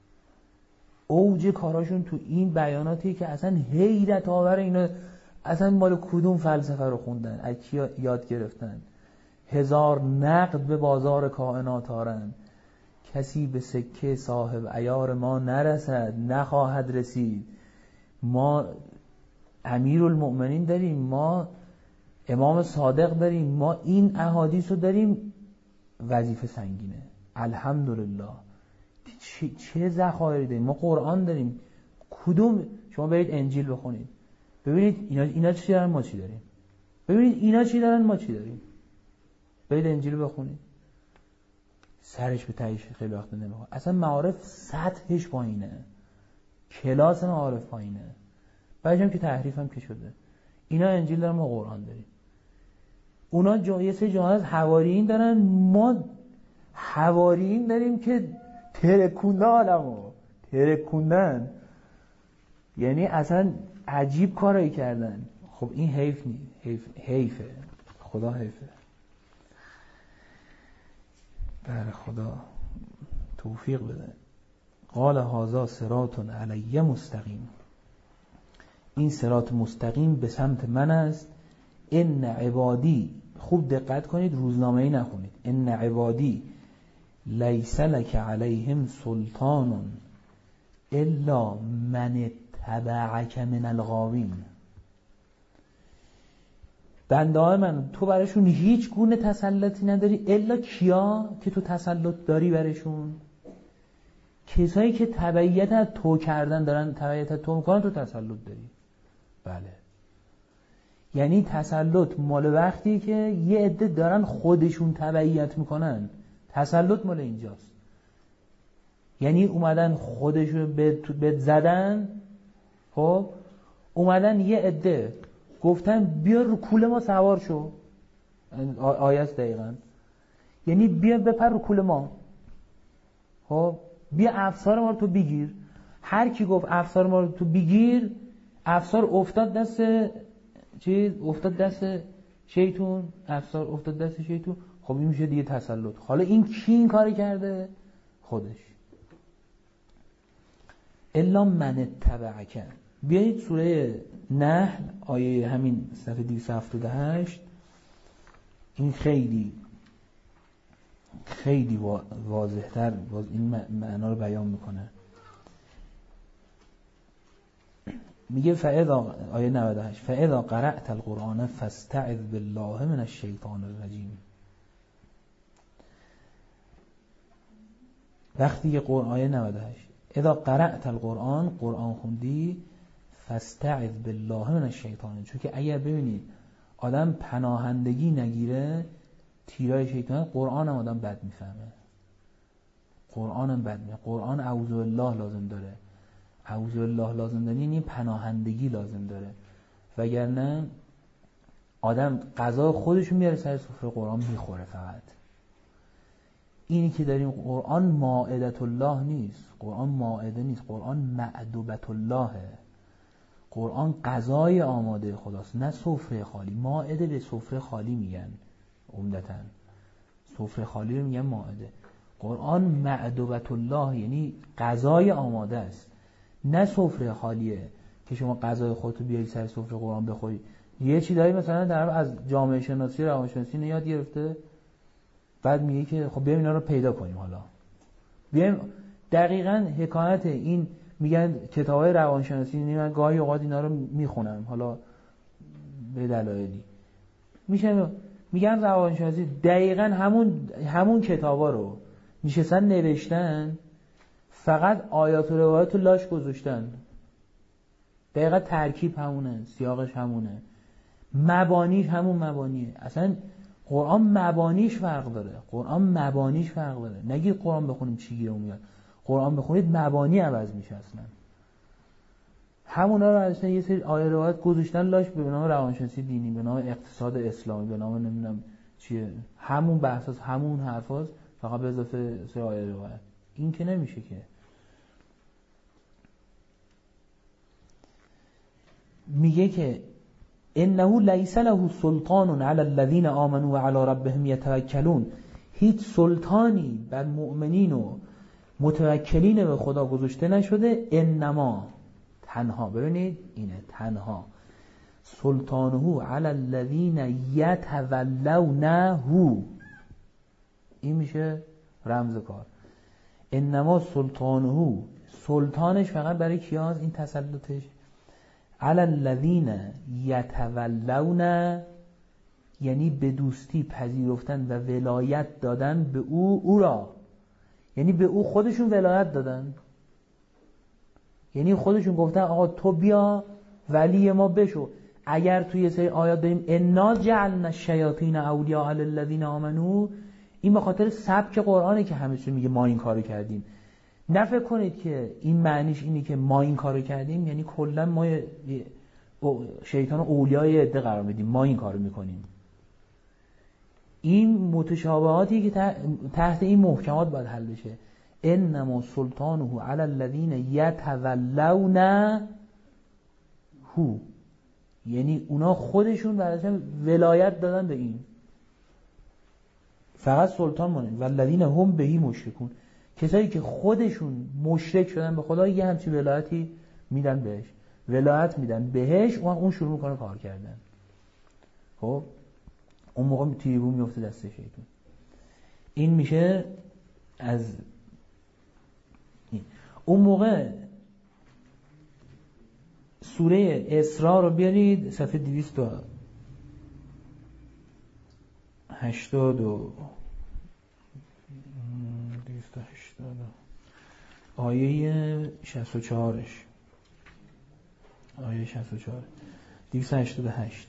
S1: اوج کاراشون تو این بیاناتی که اصلا حیرت آور، اینا اصلا مال کدوم فلسفه رو خوندن، از کی یاد گرفتن؟ هزار نقد به بازار کائنات آرن، کسی به سکه صاحب عیار ما نرسد نخواهد رسید. ما امیرالمؤمنین داریم، ما امام صادق داریم، ما این احادیث رو داریم، وظیفه سنگینه. الحمدلله چه, چه ذخایری داریم. ما قرآن داریم، کدوم شما برید انجیل بخونید ببینید اینا اینا چی دارن ما چی داریم، ببینید اینا چی دارن ما چی داریم، برید انجیل بخونید، سرش به تهش خیلی وقت نمیخواد. اصلا معارف سطحش پایینه، کلاس معارف پایینه، بعدش هم که تحریف هم که شده. اینا انجیل دارن ما قرآن داریم. اونا جایه سه جا از حواریین دارن، ما حواریین داریم که ترکونده عالمو ترکوندن، یعنی اصلا عجیب کارایی کردن. خب این حیف نی حیف حیفه خدا حیفه. بله خدا توفیق بده. قال هذا صراط علی مستقیم، این صراط مستقیم به سمت من است. ان عبادی، خوب دقت کنید روزنامه‌ای نخونید، ان عبادی لیس لک علیهم سلطان الا من اتبعک من الغاوین. بنده های من تو برشون هیچ گونه تسلطی نداری الا کیا که تو تسلط داری برشون؟ کسایی که تبعیت از تو کردن، دارن تبعیت از تو میکنن، تو تسلط داری. بله، یعنی تسلط مال وقتی که یه عده دارن خودشون تبعیت میکنن، تسلط مال اینجاست. یعنی اومدن خودشون به زدن، خب اومدن یه عده گفتن بیا رو کوله ما سوار شو، آیه است دقیقا، یعنی بیا بپر رو کوله ما، خب بیا افسار ما رو تو بگیر. هر کی گفت افسار ما رو تو بگیر، افسار افتاد دست چیز، افتاد دست شیطون، افسار افتاد دست شیطون. خب این میشه دیگه تسلط. حالا این کی این کاری کرده؟ خودش. الا من اتبعک. بیایید سوره نحل آیه همین صفحه دویست و هفتاد و هشت، این خیلی خیلی واضح‌تر باز این معنا رو بیان میکنه. میگه فاذا، آیه نود و هشت، فاذا قرأت القرآن فاستعذ بالله من الشیطان الرجیم. وقتی که قرآن، آیه نود و هشت، اذا قرأت القرآن، قرآن خوندی، فاستعذ بالله من الشیطان. چون که اگر ببینید آدم پناهندگی نگیره تیرای شیطان، قرآن هم آدم بد میفهمه، قرآن هم بد میفهمه. قرآن اعوذ بالله لازم داره، اعوذ بالله لازم داره، یعنی پناهندگی لازم داره، وگرنه آدم غذا خودشون میاره سر سفره قرآن میخوره. فقط اینی که داریم قرآن مائدة الله نیست، قرآن مائده نیست، قرآن مأدبة اللهه. قرآن غذای آماده خداست، نه سفره خالی. مائده به سفره خالی میگن عمدتاً، سفره خالی رو میگن مائده. قرآن مأدبة الله یعنی غذای آماده است، نه سفره خالیه که شما غذای خودتو بیاری سر سفره قرآن بخوری. یه چی داری مثلا طرف از جامعه شناسی روانشناسی یاد گرفته، بعد میگه که خب بیایم اینا رو پیدا کنیم. حالا بیایم دقیقاً حکایت این، میگن کتابای روانشناسی، من گاهی اوقات اینا رو میخونم حالا به دلایلی، میشه میگن روانشناسی دقیقاً همون همون کتابا رو میشستن نوشتن، فقط آیات و روایات رو لاش گذاشتن. دقیقاً ترکیب همونه، سیاقش همونه، مبانیش همون مبانیه. اصلا قرآن مبانیش فرق داره، قرآن مبانیش فرق داره. نگید قرآن بخونیم چی گیرمون میاد، قرآن بخونید مبانی عوض میشه. اصلا همونا رو اصلا یه سری آیه روایت گذاشتن لاش به نام روانشناسی دینی، به نام اقتصاد اسلامی، به نام نمیدونم چیه، همون بحثاست، همون حرفاست، فقط به اضافه سری آیه روایت. این که نمیشه که. میگه که انه لیس له سلطان علی الذین آمنوا و علی ربهم یتوکلون. هیچ سلطانی بر مؤمنین و متوکلین به خدا گذاشته نشده. انما، تنها، ببینید اینه، تنها سلطانه علی الذین یتولونه، این میشه رمز کار. انما سلطانه، سلطانش فقط برای کیاست این تسلطش؟ علی الذین یتولون، یعنی به دوستی پذیرفتن و ولایت دادن به او، او را، یعنی به او خودشون ولایت دادن، یعنی خودشون گفتن آقا تو بیا ولی ما بشو. اگر توی سری آیات داریم انا جعلنا الشیاطین اولیاء للذین آمنوا، این به خاطر سبک قرآنه که همیشه میگه ما این کارو کردیم. نه فکر کنید که این معنیش اینی که ما این کارو کردیم یعنی کلا ما شیطان اولیای عده قرار میدیم، ما این کارو میکنیم. این متشابهاتی که تحت این محکمات باید حل بشه. انما سلطانه علی الذین یتولون هو، یعنی اونا خودشون برای ولایت دادن به این، فقط سلطان مونه. والذین هم بهی مشرکون، کسایی که خودشون مشرک شدن به خدا یه همچین ولایتی میدن بهش، ولایت میدن بهش و اون شروع میکنه کار کردن. خب اون موقع تیربو میفته دست شیطان. این میشه از این. اون موقع سوره اسراء رو بیارید صفحه دویست و هشتاد و دویست و هشتاد آیه شصت و چهارش، آیه شصت و چهار دویست و هشتاد و هشت.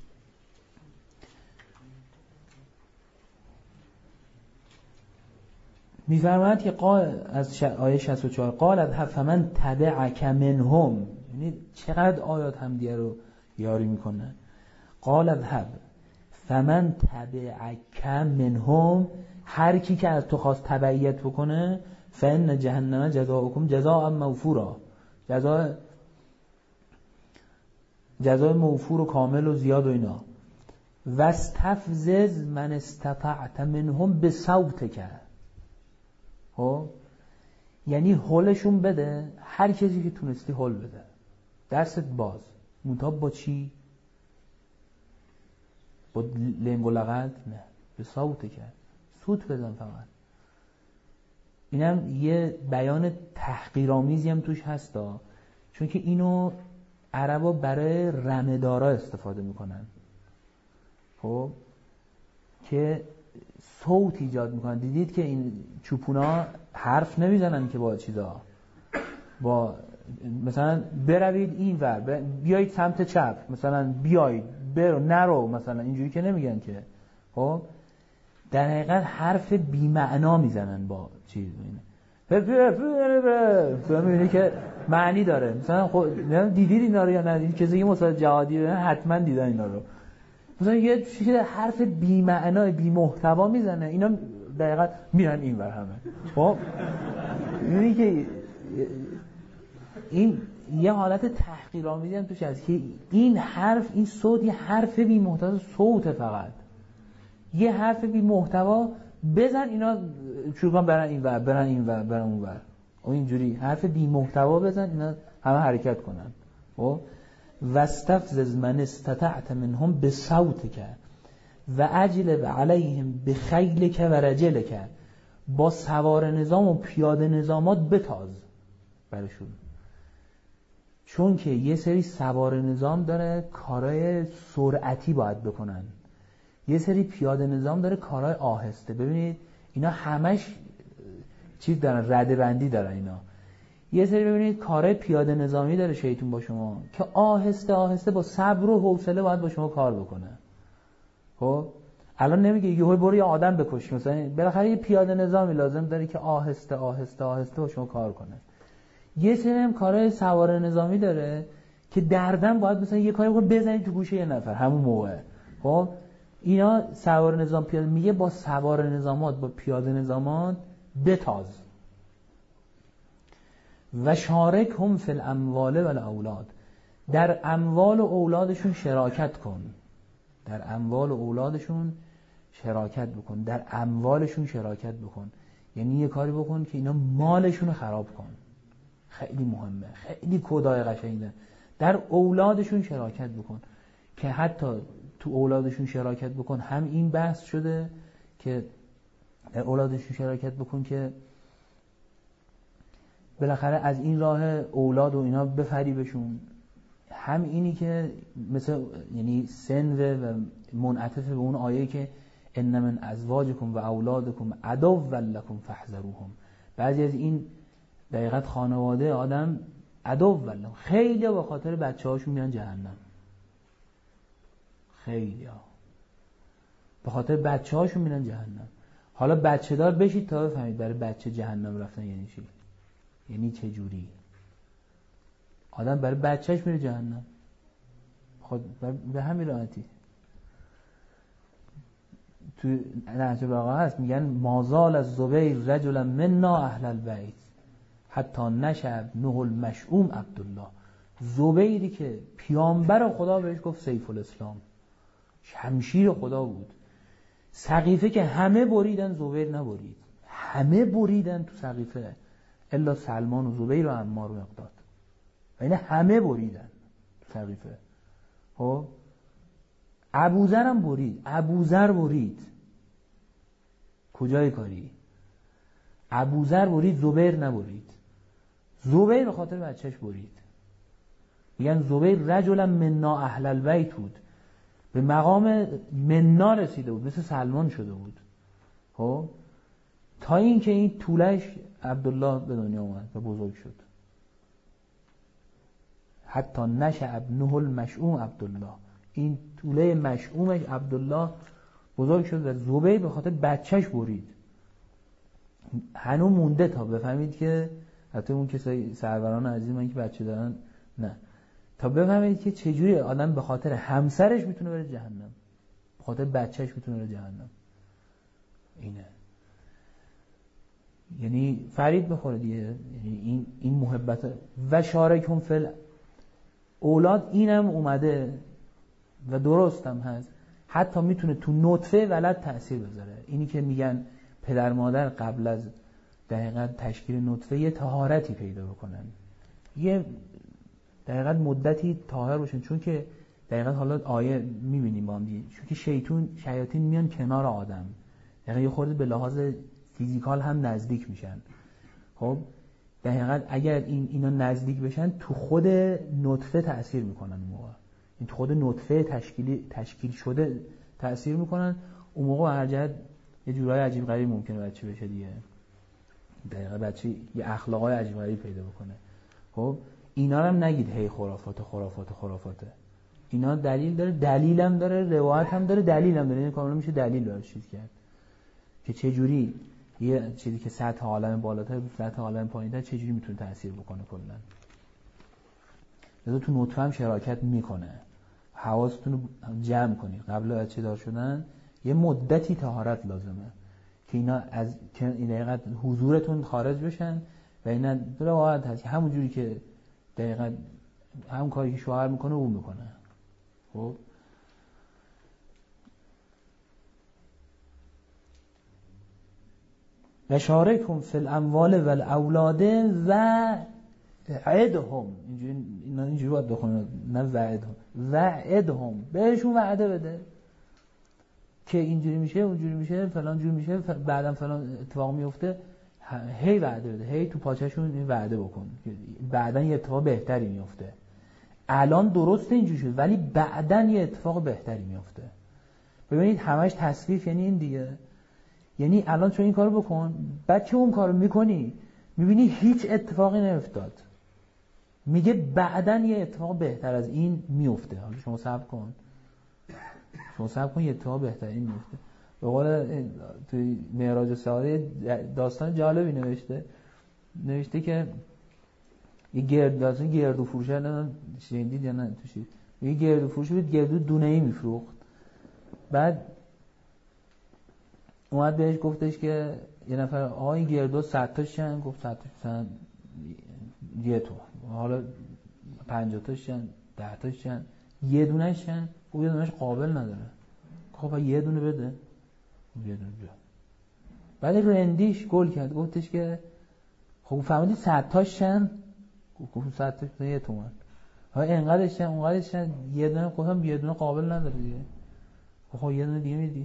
S1: می‌فرماید که قال از ش... آیه شصت و چهار قال اذهب فمن تبعک منهم، یعنی چقدر آیات هم دیگه رو یاری میکنه. قال اذهب فمن تبعک منهم، هر کی که از تو خواست تبعیت بکنه، فان جهنم جزاؤکم جزاء موفورا، جزاء جزاء موفور و کامل و زیاد و اینا. واستفزز من استطعت منهم بصوتک، خب یعنی هولشون بده، هر کسی که تونستی هول بده، درست باز منتها با چی؟ با لنگ و لغت؟ نه، به صوت کرد، صوت بزن فقط. اینم یه بیان تحقیرآمیزی هم توش هستا، چون که اینو عربا برای رمه‌دارا استفاده میکنن، خب که صوت ایجاد میکنن. دیدید که این چوپونا حرف نمیزنن که با چیزا، با مثلا بروید این ور، بیایید سمت چپ، مثلا بیایید برو نرو، مثلا اینجوری که نمیگن که. خب در حقیقت حرف بی معنا میزنن با چیز اینه، میبینی که معنی داره. مثلا خب دیدید اینا رو یا نه؟ این کسی که مثلا جهادی حتما دیدن اینا رو. مثلا یه چیز حرف بی معنا بی محتوا میزنه، اینا دقیقاً میرن این ور همه. خب میبینی که این یه حالت تحقیرآمیزی هم توش هست که این حرف، این صوت یه حرف بی محتوا، صوت فقط یه حرف بی محتوا بزن، اینا شروع کنن برن این ور برن این ور برن اون ور، او اینجوری حرف بی محتوا بزن، اینا همه حرکت کنن. خب واستفزز من استطعت منهم بصوتک و اجلب علیهم بخیلک و رجلک، با سوار نظام و پیاده نظامات بتاز برشون. چون که یه سری سوار نظام داره کارهای سرعتی باید بکنن، یه سری پیاده نظام داره کارهای آهسته. ببینید اینا همش چیز دارن، رده بندی دارن اینا. یه سری ببینید کارهای پیاده نظامی داره شیطون با شما که آهسته آهسته با صبر و حوصله باید با شما کار بکنه. خب الان نمیگه یهو برو یه آدم بکش، مثلا بالاخره یه پیاده نظامی لازم داره که آهسته آهسته آهسته با شما کار کنه. یه سری هم کارهای سوار نظامی داره که دردن باید مثلا یه کاری بکنه بزنید تو گوشه یه نفر همون موقع. خب اینا سوار نظام پیاده، میگه با سوار نظامات با پیاده نظامات بتاز. و شارک هم فی الاموال و الاولاد، در اموال و اولادشون شراکت کن، در اموال و اولادشون شراکت بکن، در اموالشون شراکت بکن، یعنی یه کاری بکن که اینا مالشون رو خراب کن. خیلی مهمه، خیلی کدای قشنگه. در اولادشون شراکت بکن، که حتی تو اولادشون شراکت بکن هم این بحث شده که در اولادشون شراکت بکن که بالاخره از این راه اولاد و اینا بفریبشون، هم اینی که مثل یعنی سن و منعطف به اون آیه که ان من ازواجکم و اولادکم عدو لکم فاحذروهم. بعضی از این دقیقاً خانواده آدم عدو لکم، خیلی به خاطر بچه‌هاشون میان جهنم، خیلی ها به خاطر بچه‌هاشون میرن جهنم. حالا بچه دار بشید تا بفهمید برای بچه جهنم رفتن یعنی چی، یعنی چه جوری. آدم برای بچهش میره جهنم، خود به همین راحتی. تو نهج البلاغه هست، میگن مازال از زبیر رجلا منا اهل البیت حتی نشب نه المشؤوم عبدالله. زبیری که پیامبر خدا بهش گفت سیف الاسلام، شمشیر خدا بود. سقیفه که همه بریدن، زبیر نبرید. همه بریدن تو سقیفه الا سلمان و زبیر و عمار و مقداد، و این همه بریدن تو سقیفه. خب ابوذر هم برید، ابوذر برید. کجای کاری؟ ابوذر برید، زبیر نبرید. زبیر به خاطر بچهش برید. میگن زبیر رجلا منا اهل البیت بود، به مقام منا رسیده بود، مثل سلمان شده بود. خب تا اینکه این طولش عبدالله به دنیا اومد و بزرگ شد. حتی نشأ ابنه المشؤوم عبدالله، این طوله مشؤومش عبدالله بزرگ شد و زبیر به خاطر بچهش برید. هنوز مونده تا بفهمید که حتی اون کسای سروران عزیز من که بچه دارن، نه، تا بفهمید که چجوری آدم به خاطر همسرش میتونه بره جهنم، به خاطر بچهش میتونه بره جهنم. اینه، یعنی فرید بخوره دیگه. یعنی این این محبت و شارکهم فی اولاد اینم اومده و درستم هست. حتی میتونه تو نطفه ولد تأثیر بذاره. اینی که میگن پدر مادر قبل از دقیقاً تشکیل نطفه یه طهارتی پیدا بکنن، یه دقیقاً مدتی طاهر باشن، چون که دقیقاً حالا آیه میبینیم با هم دیگه، چون که شیطون شیاطین میان کنار آدم، دقیقاً یه خورده به لحاظ فیزیکال هم نزدیک میشن. خب دقیقاً اگر این اینا نزدیک بشن تو خود نطفه تأثیر میکنن. اون موقع این تو خود نطفه تشکیلی تشکیل شده تأثیر میکنن. اون موقع هر جهت یه جورای عجیب غریب ممکنه بچه بشه دیگه. دقیقاً بچه یه اخلاقای عجیب غریب پیدا بکنه. خب اینا رو هم نگید هی خرافات خرافات خرافاته. اینا دلیل داره، دلیل هم داره، روایت هم داره، دلیل هم داره. این کاملا میشه دلیل داره چیز کرد که چه جوری یه چیزی که سطح عالم بالاتر به سطح عالم پایین‌تر چه جوری میتونه تأثیر بکنه کلا. لذا تو نطفه هم شراکت میکنه. حواستون رو جمع کنید قبل از بچه دار شدن یه مدتی طهارت لازمه که اینا از این دقیقاً حضورتون خارج بشن و اینا روایت هست همون جوری که دقیقاً همون کاری که شوهر میکنه اون میکنه. خب و شارکهم فی الاموال و الاولاد و وعدهم، اینجوری اینا اینجوری باید بخونن، نه وعدهم، وعدهم، بهشون وعده بده که اینجوری میشه اونجوری میشه فلان جور میشه بعدم فلان اتفاق میفته. هی وعده بده، هی تو پاچه‌شون این وعده بکن بعدن یه اتفاق بهتری میفته. الان درسته اینجوری شد ولی بعدن یه اتفاق بهتری میفته. ببینید همش تصویف یعنی این دیگه. یعنی الان چون این کارو بکن، بعد که اون کارو میکنی میبینی هیچ اتفاقی نمیفتاد، میگه بعدن یه اتفاق بهتر از این میفته. حالا شما صبر کن، شما صبر کن یه اتفاق بهتر این میفته. به قول توی معراج سعاده داستان جالبی نوشته نوشته که یه گرد داستان گردو فروش نه شنیدید یا نه توشی، یه گردو فروش بود، گردو دونه‌ای میفروخت. بعد اومد بهش گفتش که یه نفر آقا این گردو صد تاش چند؟ گفت صد تاش مثلا یه تو، حالا پنجاه تاش چند؟ ده تاش چند؟ یه دونهش چند؟ او یه دونهش قابل نداره. خب یه دونه بده، یه دونه بده. بعد رندیش گل کرد گفتش که خب فهمیدی صد تاش چند؟ گفت صد تاش یه تومن. ها اینقدرش چند؟ اونقدرش چند؟ یه دونه. گفتم یه دونه قابل نداره دیگه. خب یه دونه دیگه میدی؟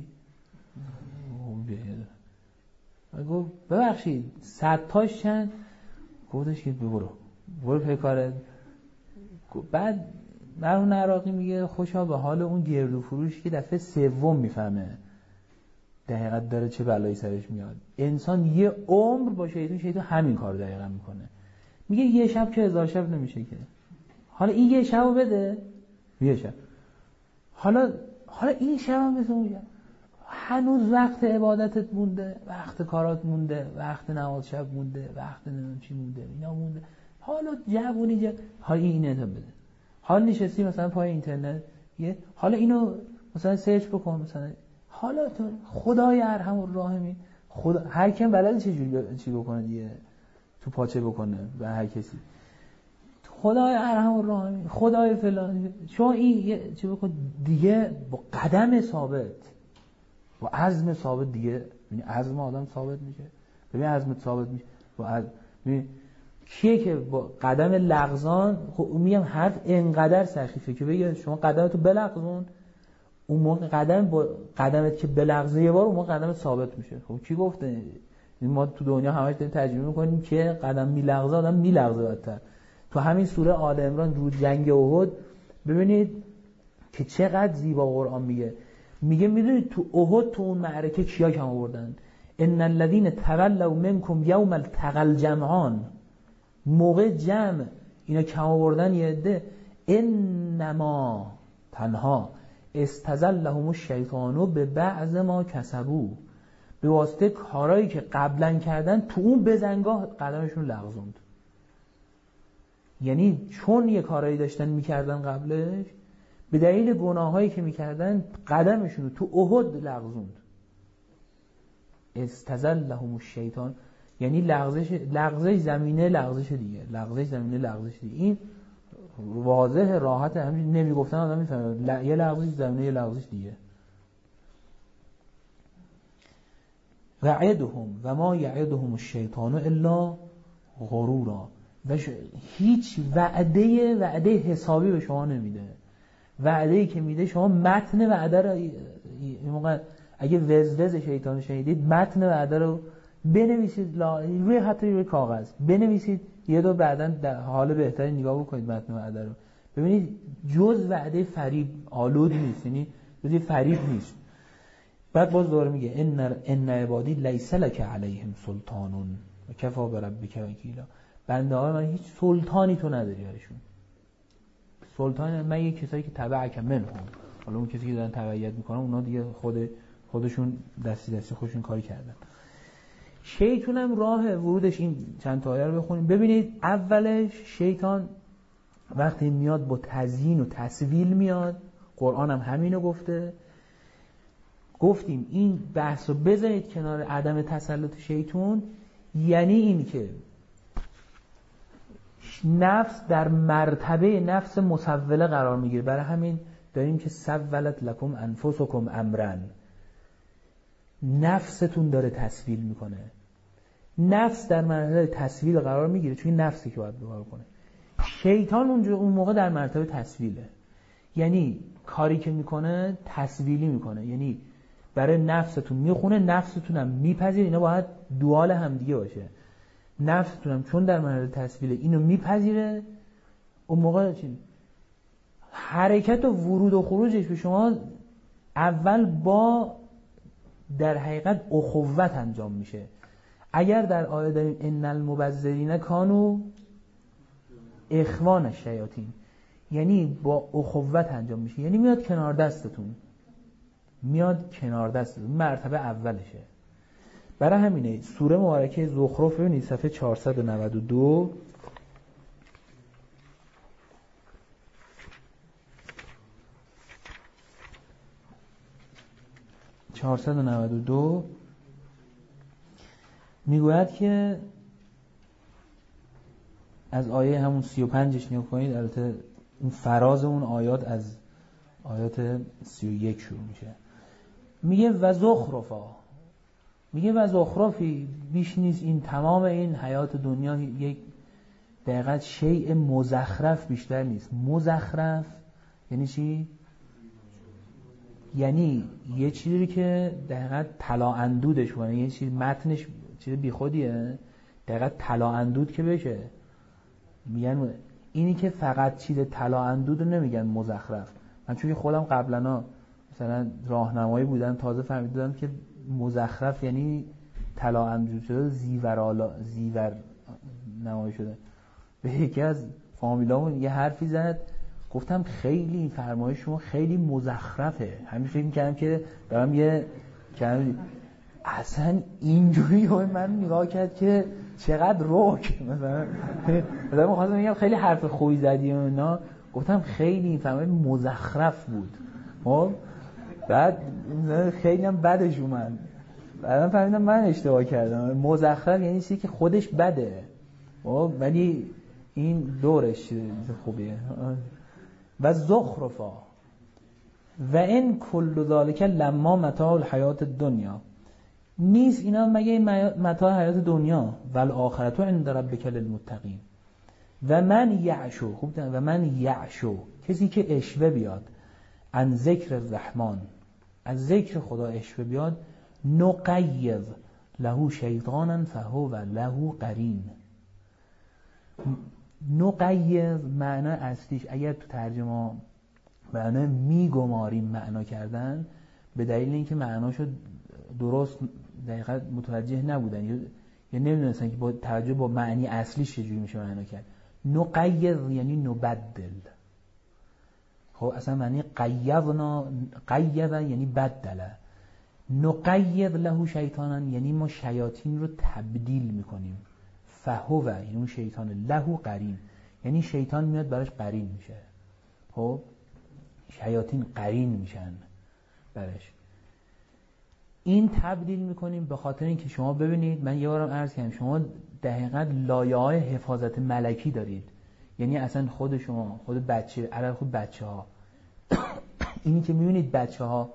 S1: گفت ببخشید صد تاش چند؟ گفتش که برو برو پیکارت. بعد مرحوم عراقی میگه خوشا به حال اون گردو فروش که دفعه سوم میفهمه دقیقاً داره چه بلایی سرش میاد. انسان یه عمر با شیطان شیطان همین کار دقیقاً میکنه. میگه یه شب که هزار شب نمیشه که، حالا این یه شبو بده یه شب، حالا حالا این شب هم مثل اون هنوز وقت عبادتت مونده، وقت کارات مونده، وقت نماز شب مونده، وقت نمیم چی مونده، اینا مونده. حالا جوونی جا حالا اینه تا بده. حالا نشستی مثلا پای اینترنت یه حالا اینو مثلا سرچ بکن مثلا حالا تو خدای ارحم الراحمین، خدا هر کیم بلد چه جوری چی بکنه دیگه، تو پاچه بکنه به هر کسی. خدای ارحم الراحمین، خدای فلان، شما این چی بکن دیگه، با قدم ثابت، با عزم ثابت دیگه. یعنی عزم آدم ثابت میشه. ببین عزمت ثابت میشه با عزم. ببین کیه که با قدم لغزان، خب میگم حرف اینقدر سخیفه که بگه شما قدمتو بلغزون، اون موقع قدم با قدمت که بلغزه یه بار، اون موقع قدمت ثابت میشه. خب کی گفته؟ ما تو دنیا همش داریم تجربه میکنیم که قدم میلغزه آدم میلغزه بدتر. تو همین سوره آل عمران رو جنگ احد ببینید که چقدر زیبا قرآن میگه. میگه میدونید تو احد، تو اون معرکه کیا کم آوردن؟ ان الذين تولوا منكم يوم التقى الجمعان، موقع جمع اینا کم آوردن یه عده. انما تنها استزلهم الشیطان به بعض ما کسبوا، به واسطه کارهایی که قبلا کردن تو اون بزنگاه قدمشون لغزوند. یعنی چون یه کارهایی داشتن میکردن قبلش، به دلیل گناهایی که میکردن قدمشون تو احد لغزوند. استزلهم الشیطان یعنی لغزش، لغزش زمینه لغزش دیگه، لغزش زمینه لغزش دیگه. این واضح راحت، همین نمیگفتن آدم میفهمه. یه لغزش زمینه یه لغزش دیگه. وعدهم و ما یعدهم الشیطان الا غرورا، و هیچ وعده وعده حسابی به شما نمیده. وعده‌ای که میده شما متن وعده رو این موقع اگه وزوز شیطان شنیدید، متن وعده رو بنویسید روی حتی روی کاغذ بنویسید، یه دو بعداً در حال بهتری نگاه بکنید متن وعده رو، ببینید جز وعده فریب آلود نیست، یعنی جز فریب نیست. بعد باز دوباره میگه ان ان عبادی لیس لک علیهم سلطان و کفی بربک وکیلا، بنده ها من هیچ سلطانی تو نداری برشون. سلطان من یه کسایی که تبعک منهم، حالا اون کسی که دارن تبعیت میکنن اونا دیگه خود خودشون دستی دستی خودشون کاری کردن. شیطان هم راه ورودش، این چند تا آیه رو بخونیم ببینید. اولش شیطان وقتی میاد با تزیین و تسویل میاد، قرآن هم همینو گفته. گفتیم این بحث رو بذارید کنار عدم تسلط شیطان، یعنی این که نفس در مرتبه نفس مسوله قرار میگیره. برای همین داریم که سولت لکم انفسکم امرن، نفستون داره تسویل میکنه. نفس در مرتبه تسویل قرار میگیره چون نفسی که باید بکار کنه. شیطان اونجا اون موقع در مرتبه تسویله، یعنی کاری که میکنه تسویلی میکنه، یعنی برای نفستون میخونه، نفستون هم میپذیره. اینا باید دوال هم دیگه باشه. نفستون هم چون در مرحله تسویله اینو میپذیره، اون موقع چی؟ حرکت و ورود و خروجش به شما اول با در حقیقت اخوت انجام میشه. اگر در آیه داریم ان المبذرین کانوا اخوان الشیاطین، یعنی با اخوت انجام میشه، یعنی میاد کنار دستتون، میاد کنار دستتون، مرتبه اولشه. برای همینه سوره مبارکه زخرف ببینید صفحه چهارصد و نود و دو، چهارصد و نود و دو میگوید که از آیه همون سی و پنجش نگاه کنید. البته اون فراز اون آیات از آیات سی و یک شروع میشه. میگه و زخرفا، میگه و زخرفی بیش نیست، این تمام این حیات دنیا یک دقیقت شیء مزخرف بیشتر نیست. مزخرف یعنی چی؟ یعنی یه چیزی که دقیقت طلا اندودش کنه، یه چیز متنش چیز بیخودیه، دقیقت طلا اندود که بشه. میگن اینی که فقط چیز طلا اندود رو نمیگن مزخرف. من چون خودم قبلا مثلا راهنمایی بودم تازه فهمیدم که مزخرف یعنی طلا اندود شده، زیور زیور نمایی شده. به یکی از فامیلامون یه حرفی زد، گفتم خیلی این فرمایش شما خیلی مزخرفه. همین فکر می‌کردم که دارم یه کلمه، اصلا اینجوری من نگاه کرد که چقدر روک مثلا مثلا می‌خواستم بگم خیلی حرف خوبی زدی و اینا، گفتم خیلی این فرمایش مزخرف بود. خب بعد خیلی هم بدش اومد، بعدم فهمیدم من اشتباه کردم. مزخرف یعنی چیزی که خودش بده ولی این دورش خوبیه. و زخرفا و این کل ذالک لما متاع الحیات الدنیا، نیست اینا مگه متاع حیات دنیا. و الاخرة عند ربک للمتقین. و من یعشو، خوب و من یعشو، کسی که اشوه بیاد، عن ذکر الرحمن، از ذکر خدا اشوه بیاد، نقیض له شیطانا فهو له قرین. نقیض معنا اصلیش اگر تو ترجمه معنا میگماریم معنا کردن، به دلیل اینکه معناشو درست دقیقاً متوجه نبودن یا یا نمیدونستن که با توجه با معنی اصلیش چجوری میشه معنا کرد. نقیض یعنی نبدل. خب اصلا معنی قیضنا، قیض یعنی بدله. نقیض له شیطانا یعنی ما شیاطین رو تبدیل میکنیم. فهو یعنی اون شیطان، له قرین یعنی شیطان میاد براش قرین میشه. خب شیاطین قرین میشن براش. این تبدیل میکنیم به خاطر اینکه شما ببینید، من یه بارم عرض کردم، شما دقیقاً لایه‌های حفاظت ملکی دارید. یعنی اصلا خود شما، خود بچه، علاوه خود بچه‌ها اینی که میبینید بچه‌ها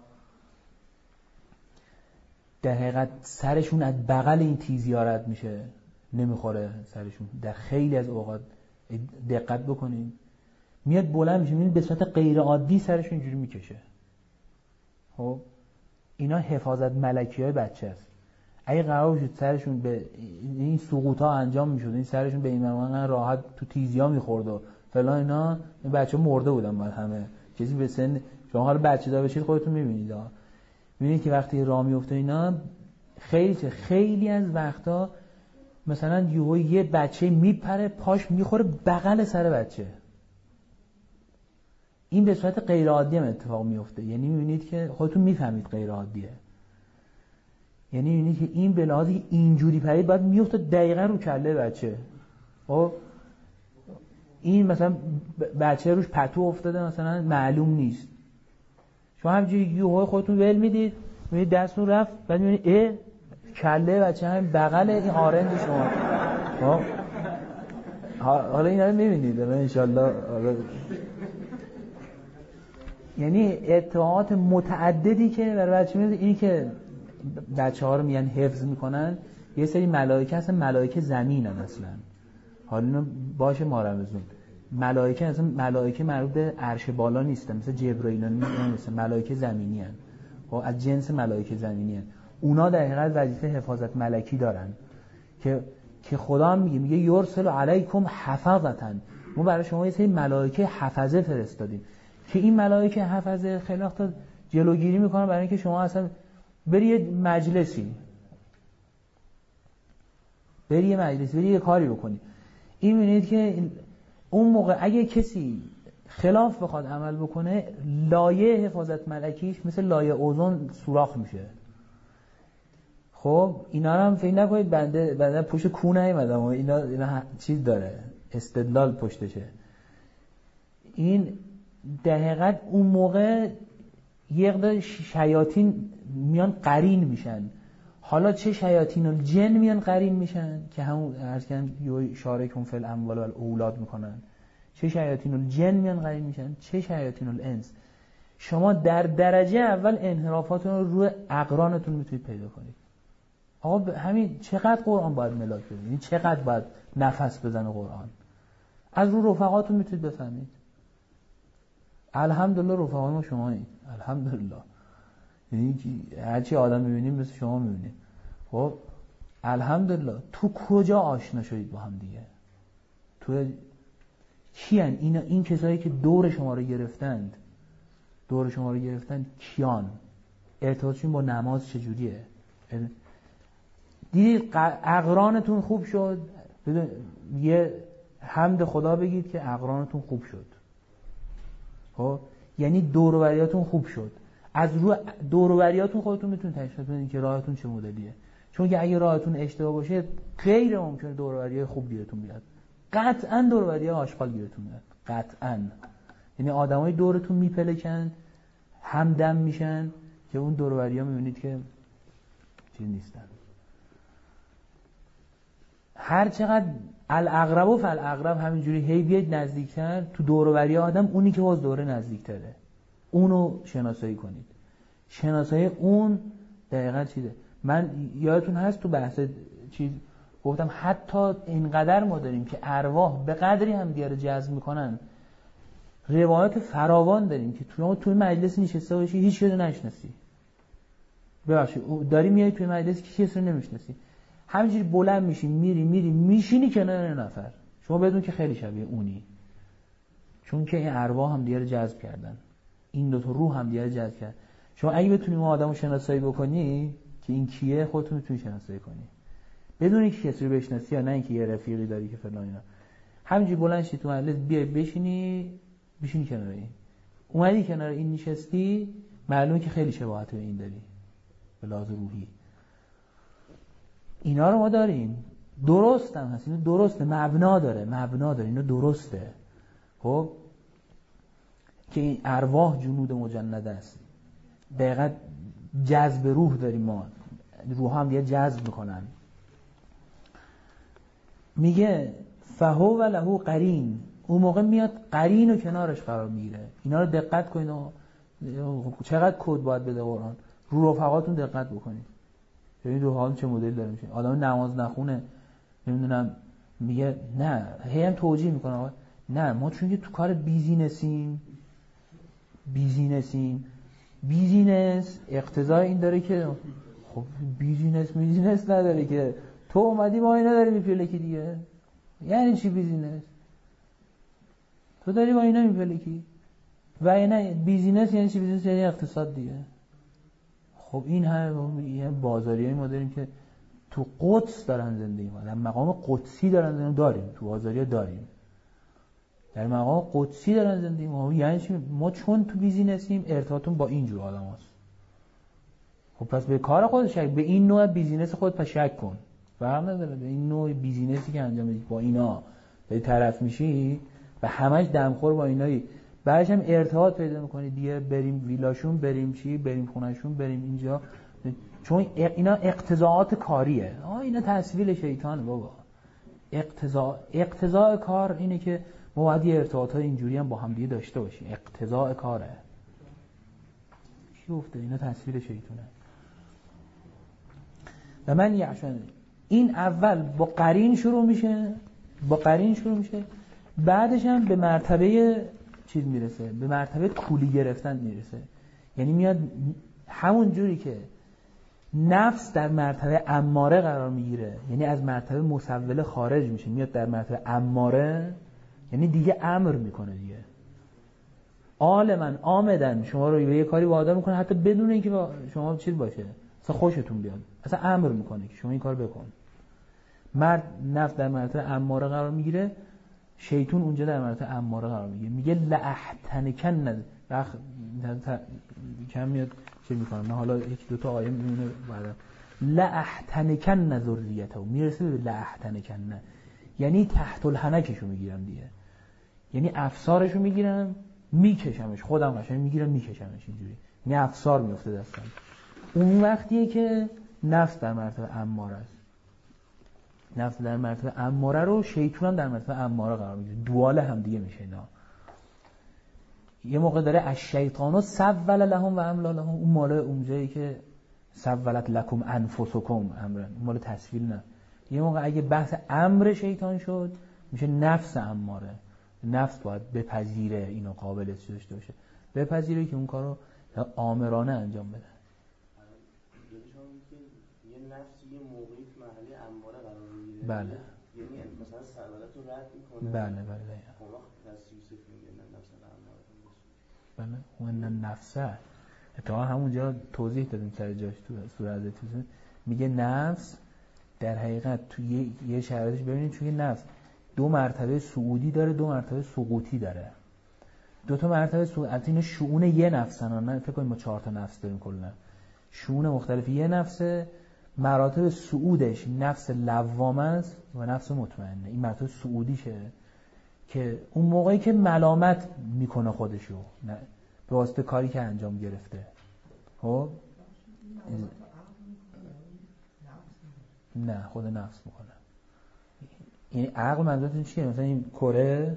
S1: در حقیقت سرشون از بغل این تیزی رد میشه، نمیخوره سرشون. در خیلی از اوقات دقت بکنید میاد بلند میشه، میبینید به صورت غیر عادی سرشون اینجوری میکشه. خب اینا حفاظت ملکی های بچه است. اگه قرار شد سرشون به این سقوط ها انجام میشد، این سرشون به این معنی راحت تو تیزی ها میخورد و فلان، اینا این بچه ها مرده بودن بعد همه. کسی به سن شما حالا بچه دار بشید خودتون میبینید ها، میبینید که وقتی راه میفته اینا خیلی خیلی از وقتا مثلا یهو یه بچه میپره پاش میخوره بغل سر بچه. این به صورت غیر عادی هم اتفاق میفته. یعنی میبینید که خودتون میفهمید غیر عادیه. یعنی میبینید که این به لحاظ اینجوری پرید باید میفته دقیقا رو کله بچه. خب این مثلا بچه روش پتو افتاده مثلا معلوم نیست، شما همینجوری یهو خودتون ول میدید، میبینید دستتون رفت، بعد میبینید اه کله بچه هم بغل این آرنج شما. خب حالا اینا رو میبینید ان شاءالله. یعنی اتهامات متعددی که برای بچه میاد، اینی که بچه ها رو میان حفظ میکنن یه سری ملائکه هستن، ملائکه زمینن اصلا. حالا اینو باشه ما رمزون ملائکه اصلا ملائکه مربوط به عرش بالا نیستن، مثل جبرائیل نیستن، ملائکه زمینی هستن. خب از جنس ملائکه زمینی هستن. اونا در حقیقت وظیفه حفاظت ملکی دارن که که خدا هم میگه میگه یرسل علیکم حفظتن، ما برای شما یه سری ملائکه حفظه فرستادیم که این ملائکه حفظه خیلی وقتا جلوگیری میکنن برای اینکه شما اصلا بری یه مجلسی بری یه مجلسی بری یه کاری بکنی. این می‌بینید که اون موقع اگه کسی خلاف بخواد عمل بکنه، لایه حفاظت ملکیش مثل لایه اوزون سوراخ میشه. خب اینا رو هم فکر نکنید بنده بنده پشت کو نیومدم، اینا اینا چیز داره، استدلال پشتشه. این در حقیقت اون موقع یه مقدار شیاطین میان قرین میشن. حالا چه شیاطین الجن میان قرین میشن که همون عرض کردم شارکون فی الاموال و الاولاد میکنن، چه شیاطین الجن میان قرین میشن، چه شیاطین الانس. شما در درجه اول انحرافاتون رو روی اقرانتون میتونید پیدا کنید. آقا همین چقدر قرآن باید ملاک بدید، یعنی چقدر باید نفس بزنه قرآن، از رو رفقاتون میتونید بفهمید. الحمدلله رفقای ما شمایید، الحمدلله. یعنی هرچی آدم میبینیم مثل شما میبینیم. خب الحمدلله. تو کجا آشنا شدید با هم دیگه؟ تو کیان اینا؟ این کسایی که دور شما رو گرفتند، دور شما رو گرفتن کیان؟ ارتباطشون با نماز چجوریه؟ دیدید اقرانتون خوب شد، یه حمد خدا بگید که اقرانتون خوب شد. خب یعنی دور و بریاتون خوب شد. از رو دور و بریاتون خودتون میتونید تشخیص بدید که راهتون چه مدلیه. چون که اگه راهتون اشتباه باشه غیر ممکنه دور و بریای خوب گیرتون بیاد. قطعاً دور و بریای آشغال گیرتون میاد. قطعاً. یعنی آدمای دورتون میپلکن، همدم میشن، که اون دور و بریا میبینید که چیز نیستن. هر چقدر الاقرب و فالاقرب همینجوری هی بیاید نزدیکتر تو دور و بریا آدم، اونی که باز دوره نزدیکتره اونو شناسایی کنید. شناسایی اون دقیقاً چیزه. من یادتون هست تو بحث چیز گفتم حتی اینقدر ما داریم که ارواح به قدری هم دیگه رو جذب میکنن، روایات فراوان داریم که تو توی مجلس نشسته باشی هیچ کس رو نشناسی، ببخشید داری میای توی مجلس که کس رو نمیشناسی، همینجوری بلند میشی میری میری میشینی کنار نفر، شما بدون که خیلی شبیه اونی، چون که این ارواح هم دیگه رو جذب کردن، این دو تا روح هم دیگه رو جذب کردن. شما اگه بتونی اون آدمو شناسایی بکنی که این کیه، خودتون میتونی شناسایی کنی بدون اینکه کسی رو بشناسی، یا نه اینکه یه رفیقی داری که فلان اینا. همینجوری بلند شی تو مجلس بیای بشینی بشینی کنار این، اومدی کنار این نشستی، معلومه که خیلی شباهت به این داری به لحاظ روحی. اینا رو ما داریم، درست هم هست، اینو درسته، مبنا داره مبنا داره اینو درسته. خب که این ارواح جنود مجنده است، دقیقاً جذب روح داریم ما، روح هم دیگه جذب میکنن. میگه فهو و له قرین، اون موقع میاد قرین و کنارش قرار میگیره. اینا رو دقت کنید و چقدر کد باید بده قرآن، رو رفقاتون دقت بکنید ببینید رفقاتون چه مدل داره میشه. آدم نماز نخونه نمیدونم میگه نه، هی هم توجیه میکنه آقا نه ما چون که تو کار بیزینسیم بیزینسیم بیزینس اقتضای این داره که خب بیزینس بیزینس نداره که تو اومدی ما اینا داری میپلکی دیگه. یعنی چی بیزینس؟ تو داری با اینا میپلکی و اینا بیزینس یعنی چی؟ بیزینس یعنی اقتصاد دیگه. خب این همه بازاریایی ما داریم که تو قدس دارن زندگی ما، در مقام قدسی دارن زندگی داریم، تو بازاریا داریم در مقام قدسی دارن زندگی ما. یعنی چی؟ ما چون تو بیزینسیم ارتباطمون با اینجور آدم هست. خب پس به کار خود شک، به این نوع بیزینس خود پس شک کن، فرق نداره به این نوع بیزینسی که انجام میدی با اینا به طرف میشی و همش دمخور با اینایی، بعدش هم ارتباط پیدا میکنی دیگه، بریم ویلاشون، بریم چی، بریم خونهشون، بریم اینجا، چون اینا اقتضاعات کاریه. آه اینا تسویل شیطان بابا. اقتضا اقتضاء کار اینه که ما باید یه ارتباطات اینجوری هم با هم دیگه داشته باشیم، اقتضاء کاره. چی گفته؟ اینا تسویل شیطانه. و من یعشون این اول با قرین شروع میشه، با قرین شروع میشه، بعدش هم به مرتبه چیز میرسه، به مرتبه کولی گرفتن میرسه. یعنی میاد همون جوری که نفس در مرتبه اماره قرار میگیره، یعنی از مرتبه مسوله خارج میشه، میاد در مرتبه اماره، یعنی دیگه امر میکنه دیگه. عالماً آمدن شما رو به یه کاری وادار میکنه حتی بدون اینکه شما چیز باشه، اصلا خوشتون بیاد، اصلا امر میکنه که شما این کار بکن. مرد نفس در مرتبه اماره قرار میگیره، شیطان اونجا در مرتبه اماره قرار میگیره. میگه لأحتنکن رخ کم میاد چه میکنه، من حالا یک دو تا آیه میمونه بعدا. لأحتنکن ذریته، میرسه به لأحتنکن، یعنی تحت الحنکشو میگیرم دیگه، یعنی افسارشو میگیرم میکشمش، خودم قشنگ میگیرم میکشمش اینجوری، یعنی افسار میفته دستم. اون وقتیه که نفس در مرتبه اماره است. نفس در مرتبه اماره رو شیطان هم در مرتبه اماره قرار میگیره، دوال هم دیگه میشه اینا. یه موقع داره الشیطان سول لهم و املا لهم، اون مال اونجایی که سولت لکم انفسکم امرن، مال تسویل نه. یه موقع اگه بحث امر شیطان شد میشه نفس اماره، نفس باید بپذیره اینو، قابلیت داشته باشه بپذیره که اون کارو آمرانه انجام بده.
S2: یه نفس یه موقعی که محلی اماره قرار میگیره،
S1: بله
S2: یعنی مثلا سوالت رو رد میکنه.
S1: بله بله
S2: اون وقت تصویب صفر میگه نه نفس اماره
S1: بله اون نفسه. اتفاقا همونجا توضیح دادیم سر جاش تو سوره حضرت یوسف، میگه نفس در حقیقت تو یه, یه شرایطش ببینید، چون یه نفس دو مرتبه صعودی داره، دو مرتبه سقوطی داره. دو تا مرتبه صعود، این شؤون یه نفسن، نه فکر کنید ما چهار تا نفس داریم کلا، شؤون مختلف یه نفسه. مراتب صعودش نفس لوامه است و نفس مطمئنه. این مرتبه صعودیشه که اون موقعی که ملامت میکنه خودشو به واسطه کاری که انجام گرفته. خب نه خود نفس میکنه. یعنی عقل منظورتون چیه؟ مثلا این کره؟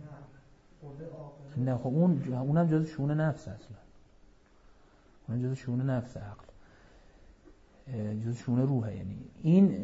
S1: نه خب اون اونم جزء شؤون نفس اصلا. اون جزء شؤون نفس عقل. جزء شؤون روحه. یعنی این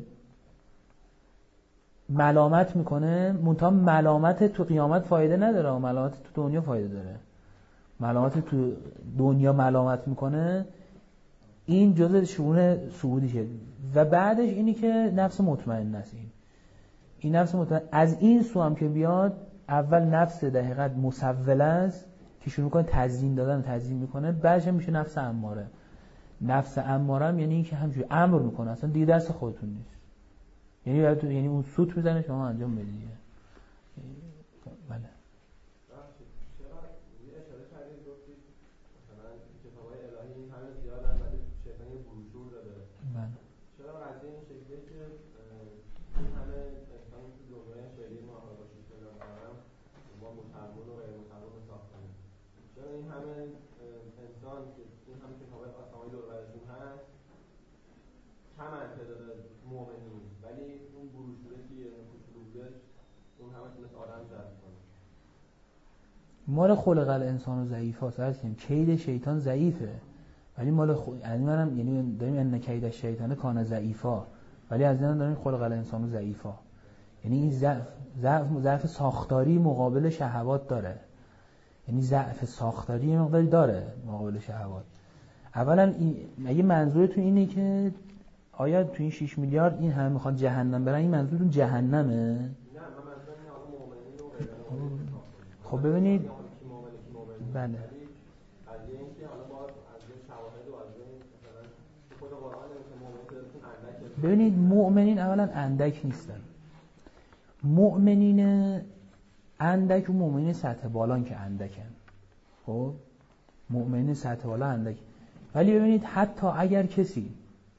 S1: ملامت میکنه، منتها ملامت تو قیامت فایده نداره، ملامت تو دنیا فایده داره. ملامت تو دنیا ملامت میکنه، این جزء شؤون صعودیشه. و بعدش اینی که نفس مطمئن است. این این نفس مطمئن از این سو هم که بیاد، اول نفس در حقیقت مسوله است که شروع کنه تزیین دادن و تزیین میکنه، بعدش میشه نفس اماره. نفس اماره هم یعنی اینکه همینجوری امر میکنه، اصلا دیگه دست خودتون نیست. یعنی یعنی اون سوت میزنه شما انجام بدید. بله.
S3: این همه انسان که این همه کتابای آسمانی دور و برشون هست، کم تعداد مؤمنین، ولی اون بروشوره که یه کوچولو بودش اون همه تونست آدم جذب کنه.
S1: مال خلق الانسان ضعیف هست. هستیم کید شیطان ضعیفه، ولی مال خ... یعنی منم یعنی داریم ان کید الشیطان کان ضعیفا، ولی از این داریم خلق الانسان ضعیفا. یعنی این ضعف ضعف ضعف ساختاری مقابل شهوات داره. یعنی ضعف ساختاری مقداری داره مقابل شهوات. اولا اگه منظورتون اینه که آیا تو این شش میلیارد این همه میخوان جهنم برن، این منظورتون جهنمه؟
S3: نه من منظورم اینه آقا مؤمنین رو
S1: خب ببینید بله
S3: از اینکه حالا با از شواهد و از مثلا خود قرآن مؤمنین اندک،
S1: ببینید مؤمنین اولا اندک نیستن. مؤمنین اندک و مؤمنین سطح بالان که اندکن. خب مؤمنین سطح بالا اندک. ولی ببینید حتی اگر کسی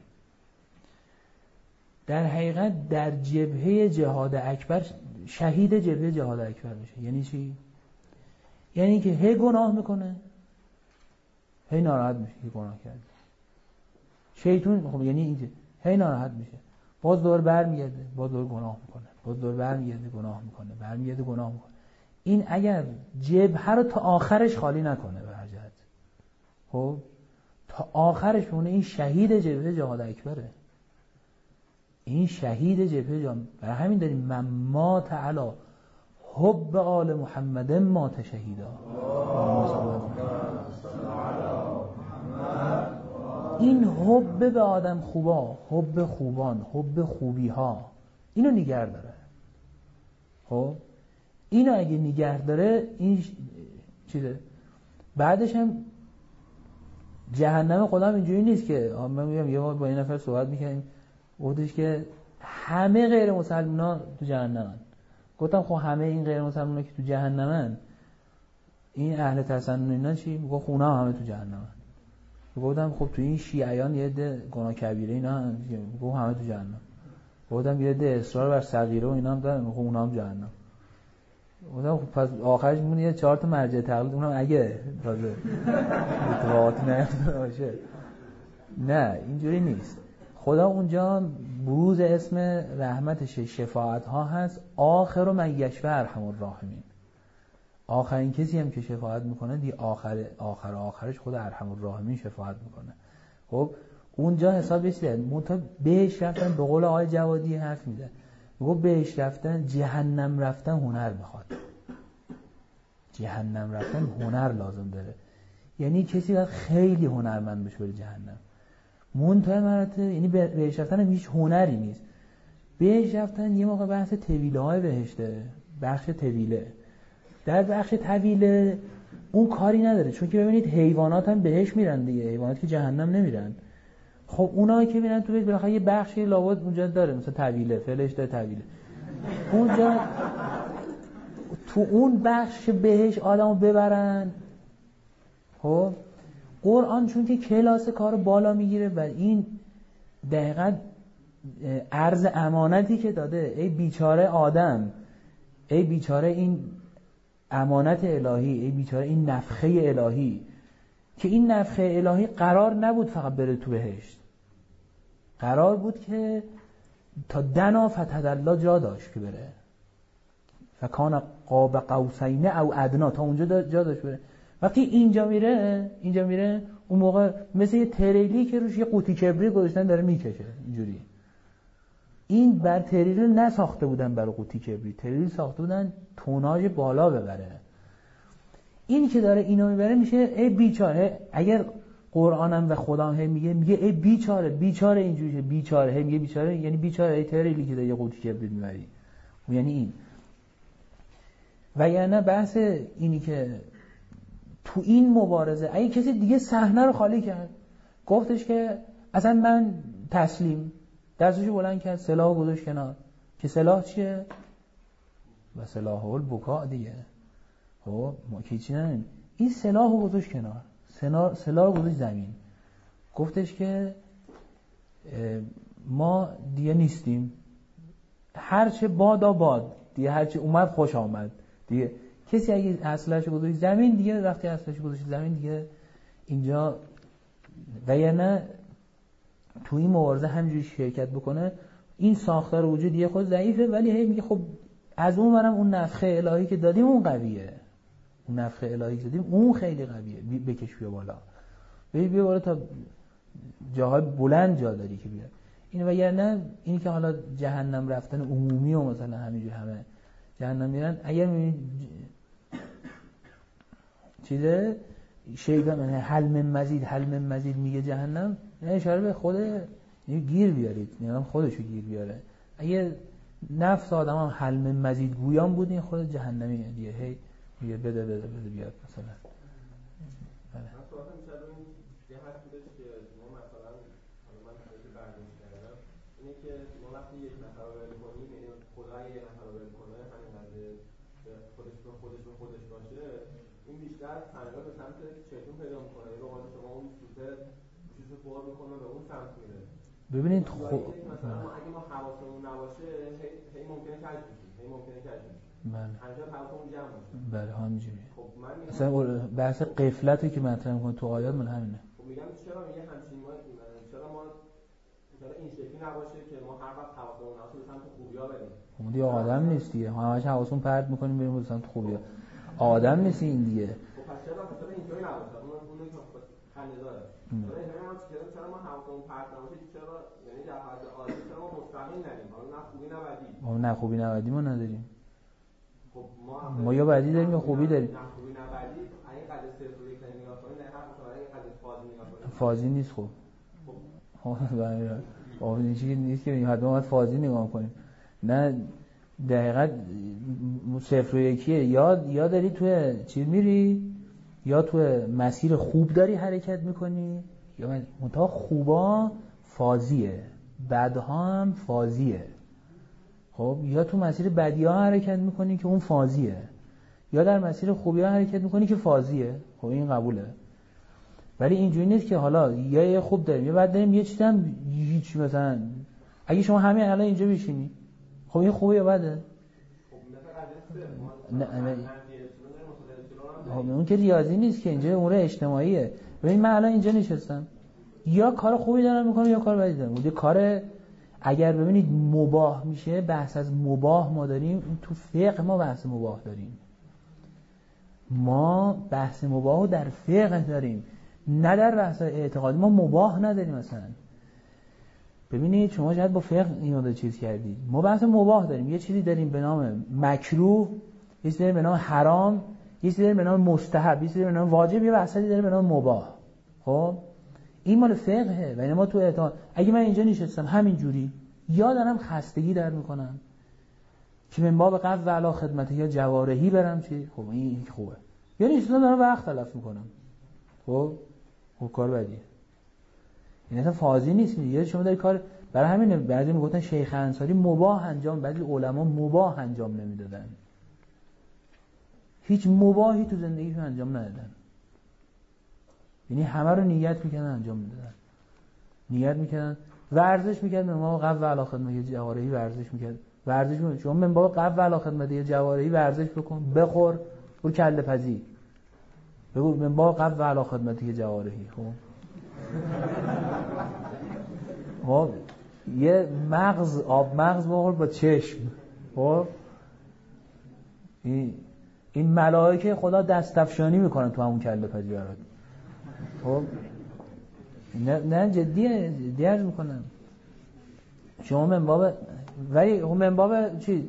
S1: در حقیقت در جبهه جهاد اکبر شهید جبهه جهاد اکبر بشه، یعنی چی؟ یعنی که هی گناه میکنه، هی ناراحت میشه که گناه کرده. شیطان خب یعنی اینکه هی ناراحت میشه، باز دور برمیگرده، باز دور گناه میکنه، باز دور برمیگرده گناه میکنه، برمیگرده گناه میکنه. این اگر جبهه رو تا آخرش خالی نکنه به هر جهت، خب تا آخرش بمونه، این شهید جبهه جهاد اکبره. این شهید جبهه جهاد. برای همین داریم من مات علی حب آل محمد مات شهیدا. این حب به آدم خوبا، حب خوبان، حب خوبی ها، اینو نگه داره. خب اینو اگه نگه داره این چیزه. بعدش هم جهنم خدا هم اینجوری نیست که من میگم یه بار با این نفر صحبت میکنیم گفتش که همه غیر مسلمان‌ها تو جهنمن. گفتم خب همه این غیر مسلمان‌ها که تو جهنمن، این اهل تسنن اینا چی؟ میگه اونا هم همه تو جهنمن. گفتم خب تو این شیعیان یه عده گناه کبیره اینا هم میگه همه تو جهنم. گفتم یه عده اصرار بر صغیره و اینا هم دارن، میگه اونا هم جهنم. گفتم خب پس آخرش میمونه یه چهار تا مرجع تقلید، اونم اگه تازه اتفاقاتی نیفتاده باشه. نه اینجوری نیست. خدا اونجا بروز اسم رحمتش شفاعت ها هست. آخر من یشفع ارحم الراحمین. آخرین کسی هم که شفاعت میکنه دی آخر آخر آخرش خود ارحم الراحمین شفاعت میکنه. خب اونجا حساب بشه منتها بهش رفتن، به قول آقای جوادی حرف میده، میگه بهش رفتن جهنم رفتن هنر میخواد. جهنم رفتن هنر لازم داره. یعنی کسی باید خیلی هنرمند بشه بره جهنم. منتهای مراتب یعنی بهش رفتن هم هیچ هنری نیست. بهش رفتن یه موقع بحث طویله های بهشته، بخش طویله. در بخش طویله اون کاری نداره، چون که ببینید حیوانات هم بهش میرن دیگه، حیوانات که جهنم نمیرن. خب اونایی که میرن تو بهش بالاخره یه بخشی لابد اونجا داره، مثلا طویله فعلش داره طویله. اونجا تو اون بخش بهش آدمو ببرن. خب قرآن چون که کلاس کار بالا میگیره و این دقیقاً عرض امانتی که داده، ای بیچاره آدم، ای بیچاره این امانت الهی، ای بیچاره این نفخه الهی که این نفخه الهی قرار نبود فقط بره تو بهشت، قرار بود که تا دنا فتحدالله جا داشت که بره، فکان قاب قوسین او ادنا، تا اونجا جا داشت بره. وقتی اینجا میره اینجا میره اون موقع مثل یه تریلی که روش یه قوطی کبریت گذاشتن داره میکشه اینجوری. این بر تریل نساخته بودن برای قوطی کبریت، تریل ساخته بودن توناژ بالا ببره. این که داره اینو میبره میشه ای بیچاره. اگر قرآنم و خدا هم میگه میگه ای بیچاره، بیچاره اینجوریه، بیچاره هی میگه بیچاره، یعنی بیچاره ای تریلی که داره یه قوطی کبریت میبری، یعنی این. و یعنی بحث اینی که تو این مبارزه اگه کسی دیگه صحنه رو خالی کرد، گفتش که اصلا من تسلیم، دستشو بلند کرد، سلاحو گذاشت کنار، که سلاح چیه؟ و سلاح البکا دیگه. خب ما که چی نداریم، این سلاحو گذاشت کنار، سلاح سلاحو گذاشت زمین، گفتش که ما دیگه نیستیم، هرچه بادا باد دیگه، هرچه اومد خوش آمد دیگه. کسی اگه اسلحه‌شو گذاشت زمین دیگه، وقتی اسلحه‌شو گذاشت زمین دیگه اینجا، و یعنی تو این مبارزه همینجوری شرکت بکنه، این ساختار وجودی خود ضعیفه، ولی هی میگه خب از اون برم اون نفخه الهی که دادیم اون قویه، اون نفخه الهی که دادیم اون خیلی قویه، بکش بیا بالا، بیا بالا تا جاهای بلند جا داری که بیا. این و یعنی اینی که حالا جهنم رفتن عمومی و مثلا همینجوری همه جهنم میرن، اگر میبینید چیزه شیطان حلم مزید حلم مزید میگه جهنم، نه اشاره به خود گیر بیارید، یعنی خودشو گیر بیاره. اگه نفس آدم هم حلم مزید گویان بود، این خود جهنمیه دیگه، هی میگه بده بده بده بیاد مثلا.
S3: بله. من صحبت می‌کردم یه حرف بودش که ما مثلا حالا من خیلی برداشت کردم اینه که ما وقتی یک نفر رو ول کنیم، یعنی خدا یک نفر رو ول کنه، همینقدر خودش به خودش به خودش باشه، این بیشتر تنگاه به سمت چشم پیدا میکنه، یه روان شما اون سوته چیزو پر میکنه به اون سمت میره.
S1: ببینید خب
S3: مثلا ما اگه ما حواسمون نباشه هی, هی ممکنه کج بشیم، هی ممکنه کج بشیم. بله. همیشه حواسمون جمع باشه.
S1: بله همینجوریه.
S3: خب من میگم
S1: مثلا بحث غفلتی که مطرح میکنه تو آیات من همینه.
S3: خب میگم چرا میگه همچین ما چرا ما چرا این شکلی نباشه که ما هر وقت حواسمون نباشه به سمت خوبیا بریم.
S1: اون دیگه آدم نیست دیگه. همش حواسمون پرت میکنیم بریم به سمت خوبیا. آدم نیست این دیگه.
S3: خب پس چرا مثلا اینطوری نباشه؟ اون اون که خنده داره. چرا اینطوری نباشه؟ چرا ما حواسمون پرت نباشه؟ چرا یعنی در حد عادی چرا ما مستقیم نریم؟ حالا نه خوبی نه بدی.
S1: ما نه خوبی نه بدی ما نداریم.
S3: خب ما
S1: ما یا بدی داریم یا خوبی داریم.
S3: نه خوبی نه بدی. این قضیه صفر و یک نگاه کنید، نه هر مثلا این قضیه فازی نگاه کنید.
S1: فازی نیست خب. خب بله. خب این چیزی نیست که حتما باید فازی نگاه کنیم. نه دقیقاً صفر و یکیه، یا یا داری توی چیز میری یا توی مسیر خوب داری حرکت میکنی، یا منتها خوبا فازیه، بدها هم فازیه. خب یا تو مسیر بدی ها حرکت میکنی که اون فازیه، یا در مسیر خوبی ها حرکت میکنی که فازیه. خب این قبوله. ولی اینجوری نیست که حالا یا یه خوب داریم یا بد داریم، یه چیز هم هیچ، مثلا اگه شما همین الان اینجا بشینی، خب این خوبه یا بده؟ نه نه خب اون که ریاضی نیست که، اینجا امور اجتماعیه. ببین من الان اینجا نشستم، یا کار خوبی دارم میکنم یا کار بدی دارم. اون کار اگر ببینید مباح میشه، بحث از مباح ما داریم، تو فقه ما بحث مباح داریم، ما بحث مباح در فقه داریم، نه در بحث اعتقادی. ما مباح نداریم مثلا. ببینید شما شاید با فقه اینو چیز کردید، ما بحث مباح داریم. یه چیزی داریم به نام مکروه، یه چیزی داریم به نام حرام، یه چیزی داریم به نام مستحب، یه چیزی داریم به نام واجب، یه بحثی داریم به نام مباح. خب این مال فقهه. و ما تو اعتقاد اگه من اینجا نشستم همین جوری، یا دارم خستگی در میکنم که من باب قبض علی خدمت یا جوارحی برم چی، خب این خوبه، یا نشستم دارم وقت تلف میکنم، خب خب کار بدیه. این اصلا فازی نیست. یه شما داری کار، برای همینه بعضی میگفتن شیخ انصاری مباح انجام، بعضی علما مباح انجام نمیدادن، هیچ مباحی تو زندگیشون انجام ندادن، یعنی همه رو نیت میکنن انجام میدادن. نیت میکنن، ورزش میکردن، ما قبل علی خدمت جوارحی ورزش میکرد، ورزش میکنن شما من با قبل علی خدمت جوارحی ورزش بکن، بخور، برو کله پزی، بگو من با قبل و علا خدمتی جوارحی. خب خب یه مغز آب مغز بخور با چشم. خب این این ملائکه خدا دستفشانی میکنن تو همون کله پزی برات. خب نه نه جدیه جدی عرض میکنم. شما من باب ولی من باب چی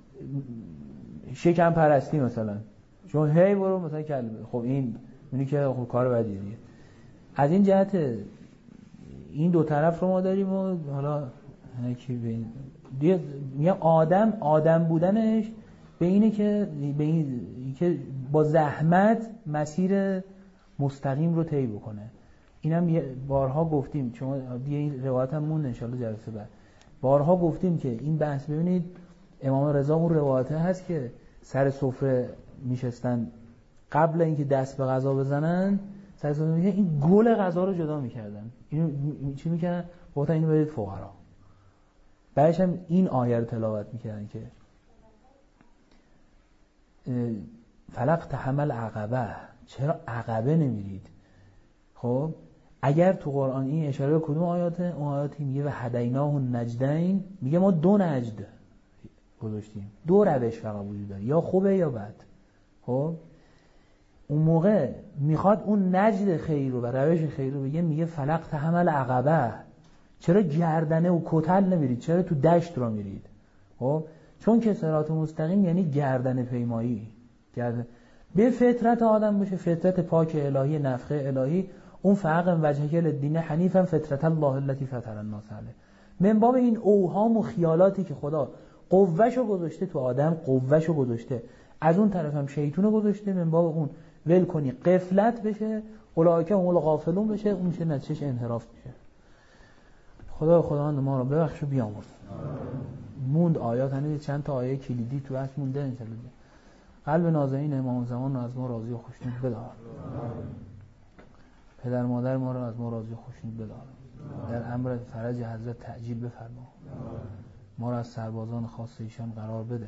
S1: شکم پرستی مثلا شما هی برو مثلا کلمه، خب این اونی که خب کار بدیه دیگه. از این جهت این دو طرف رو ما داریم و حالا کی ببین دیگه میگم آدم آدم بودنش به اینه که به این که با زحمت مسیر مستقیم رو طی بکنه. اینم بارها گفتیم، شما دیگه این روایت هم مون ان شاء الله جلسه بعد بارها گفتیم که این بحث ببینید امام رضا اون روایته هست که سر سفره میشستن قبل اینکه دست به غذا بزنن سر سفره میشه این گل غذا رو جدا میکردن. اینو چی میکردن؟ گفتن اینو بدید فقرا. بعدش هم این آیه رو تلاوت میکردن که فلق تحمل عقبه، چرا عقبه نمیرید؟ خب اگر تو قرآن این اشاره به کدوم آیاته؟ اون آیاتی میگه و هدیناه النجدین، میگه ما دو نجد گذاشتیم، دو روش فقط وجود داره، یا خوبه یا بد. خب اون موقع میخواد اون نجد خیر رو و روش خیر رو بگه، میگه فلق تحمل عقبه، چرا گردنه و کتل نمیرید؟ چرا تو دشت رو میرید؟ خب چون که صراط مستقیم یعنی گردن پیمایی، گردن به فطرت آدم باشه، فطرت پاک الهی نفخه الهی، اون فرق وجهه للدین حنیفا فطرت الله التي فطر الناس علیه. من باب این اوهام و خیالاتی که خدا قوهشو گذاشته تو آدم، قوهشو گذاشته، از اون طرف هم شیطونو گذاشته، من باب اون ول کنی غفلت بشه، اولئک هم الغافلون بشه، اون میشه نتیجهش انحراف میشه. خدا خداوند ما رو ببخش و بیامرز. موند آیات، هنوز چند تا آیه کلیدی تو اصل مونده ان شاء الله. قلب نازنین امام زمان رو از ما راضی و خوشنود بدار. پدر مادر ما رو از ما راضی و خوشنود بدار. در امر فرج حضرت تعجیل بفرما. ما رو از سربازان خاص ایشان قرار بده.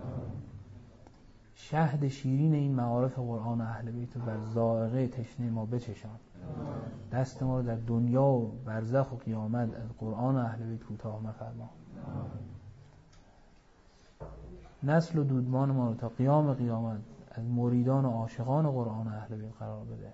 S1: شهد شیرین این معارف قرآن اهل بیت رو بر ذائقه تشنه ما بچشان. دست ما رو در دنیا و برزخ و قیامت از قرآن اهل بیت کوتاه مفرما. نسل و دودمان ما رو تا قیام قیامت از مریدان و عاشقان قرآن اهل بیت قرار بده.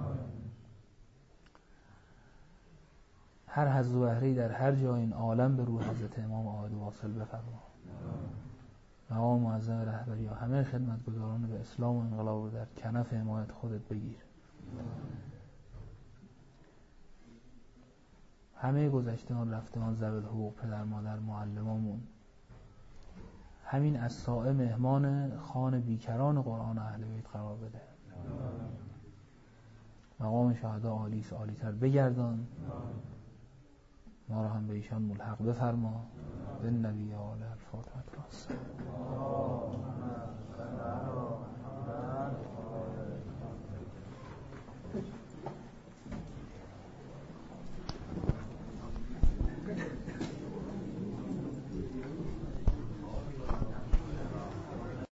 S1: هر حظ و بهره‌ای در هر جای این عالم به روح حضرت امام آمد واصل بفرما. مقام معظم رهبری و همه خدمتگزاران به اسلام و انقلاب رو در کنف حمایت خودت بگیر. همه گذشتگان رفتگان ذوی الحقوق، پدر مادر معلمامون، همین از سائه مهمان خان بیکران قرآن اهل بیت قرار بده. مقام شهدا عالی عالی تر بگردان. ما را هم به ایشان ملحق بفرما. به نبی آل الفاتحه.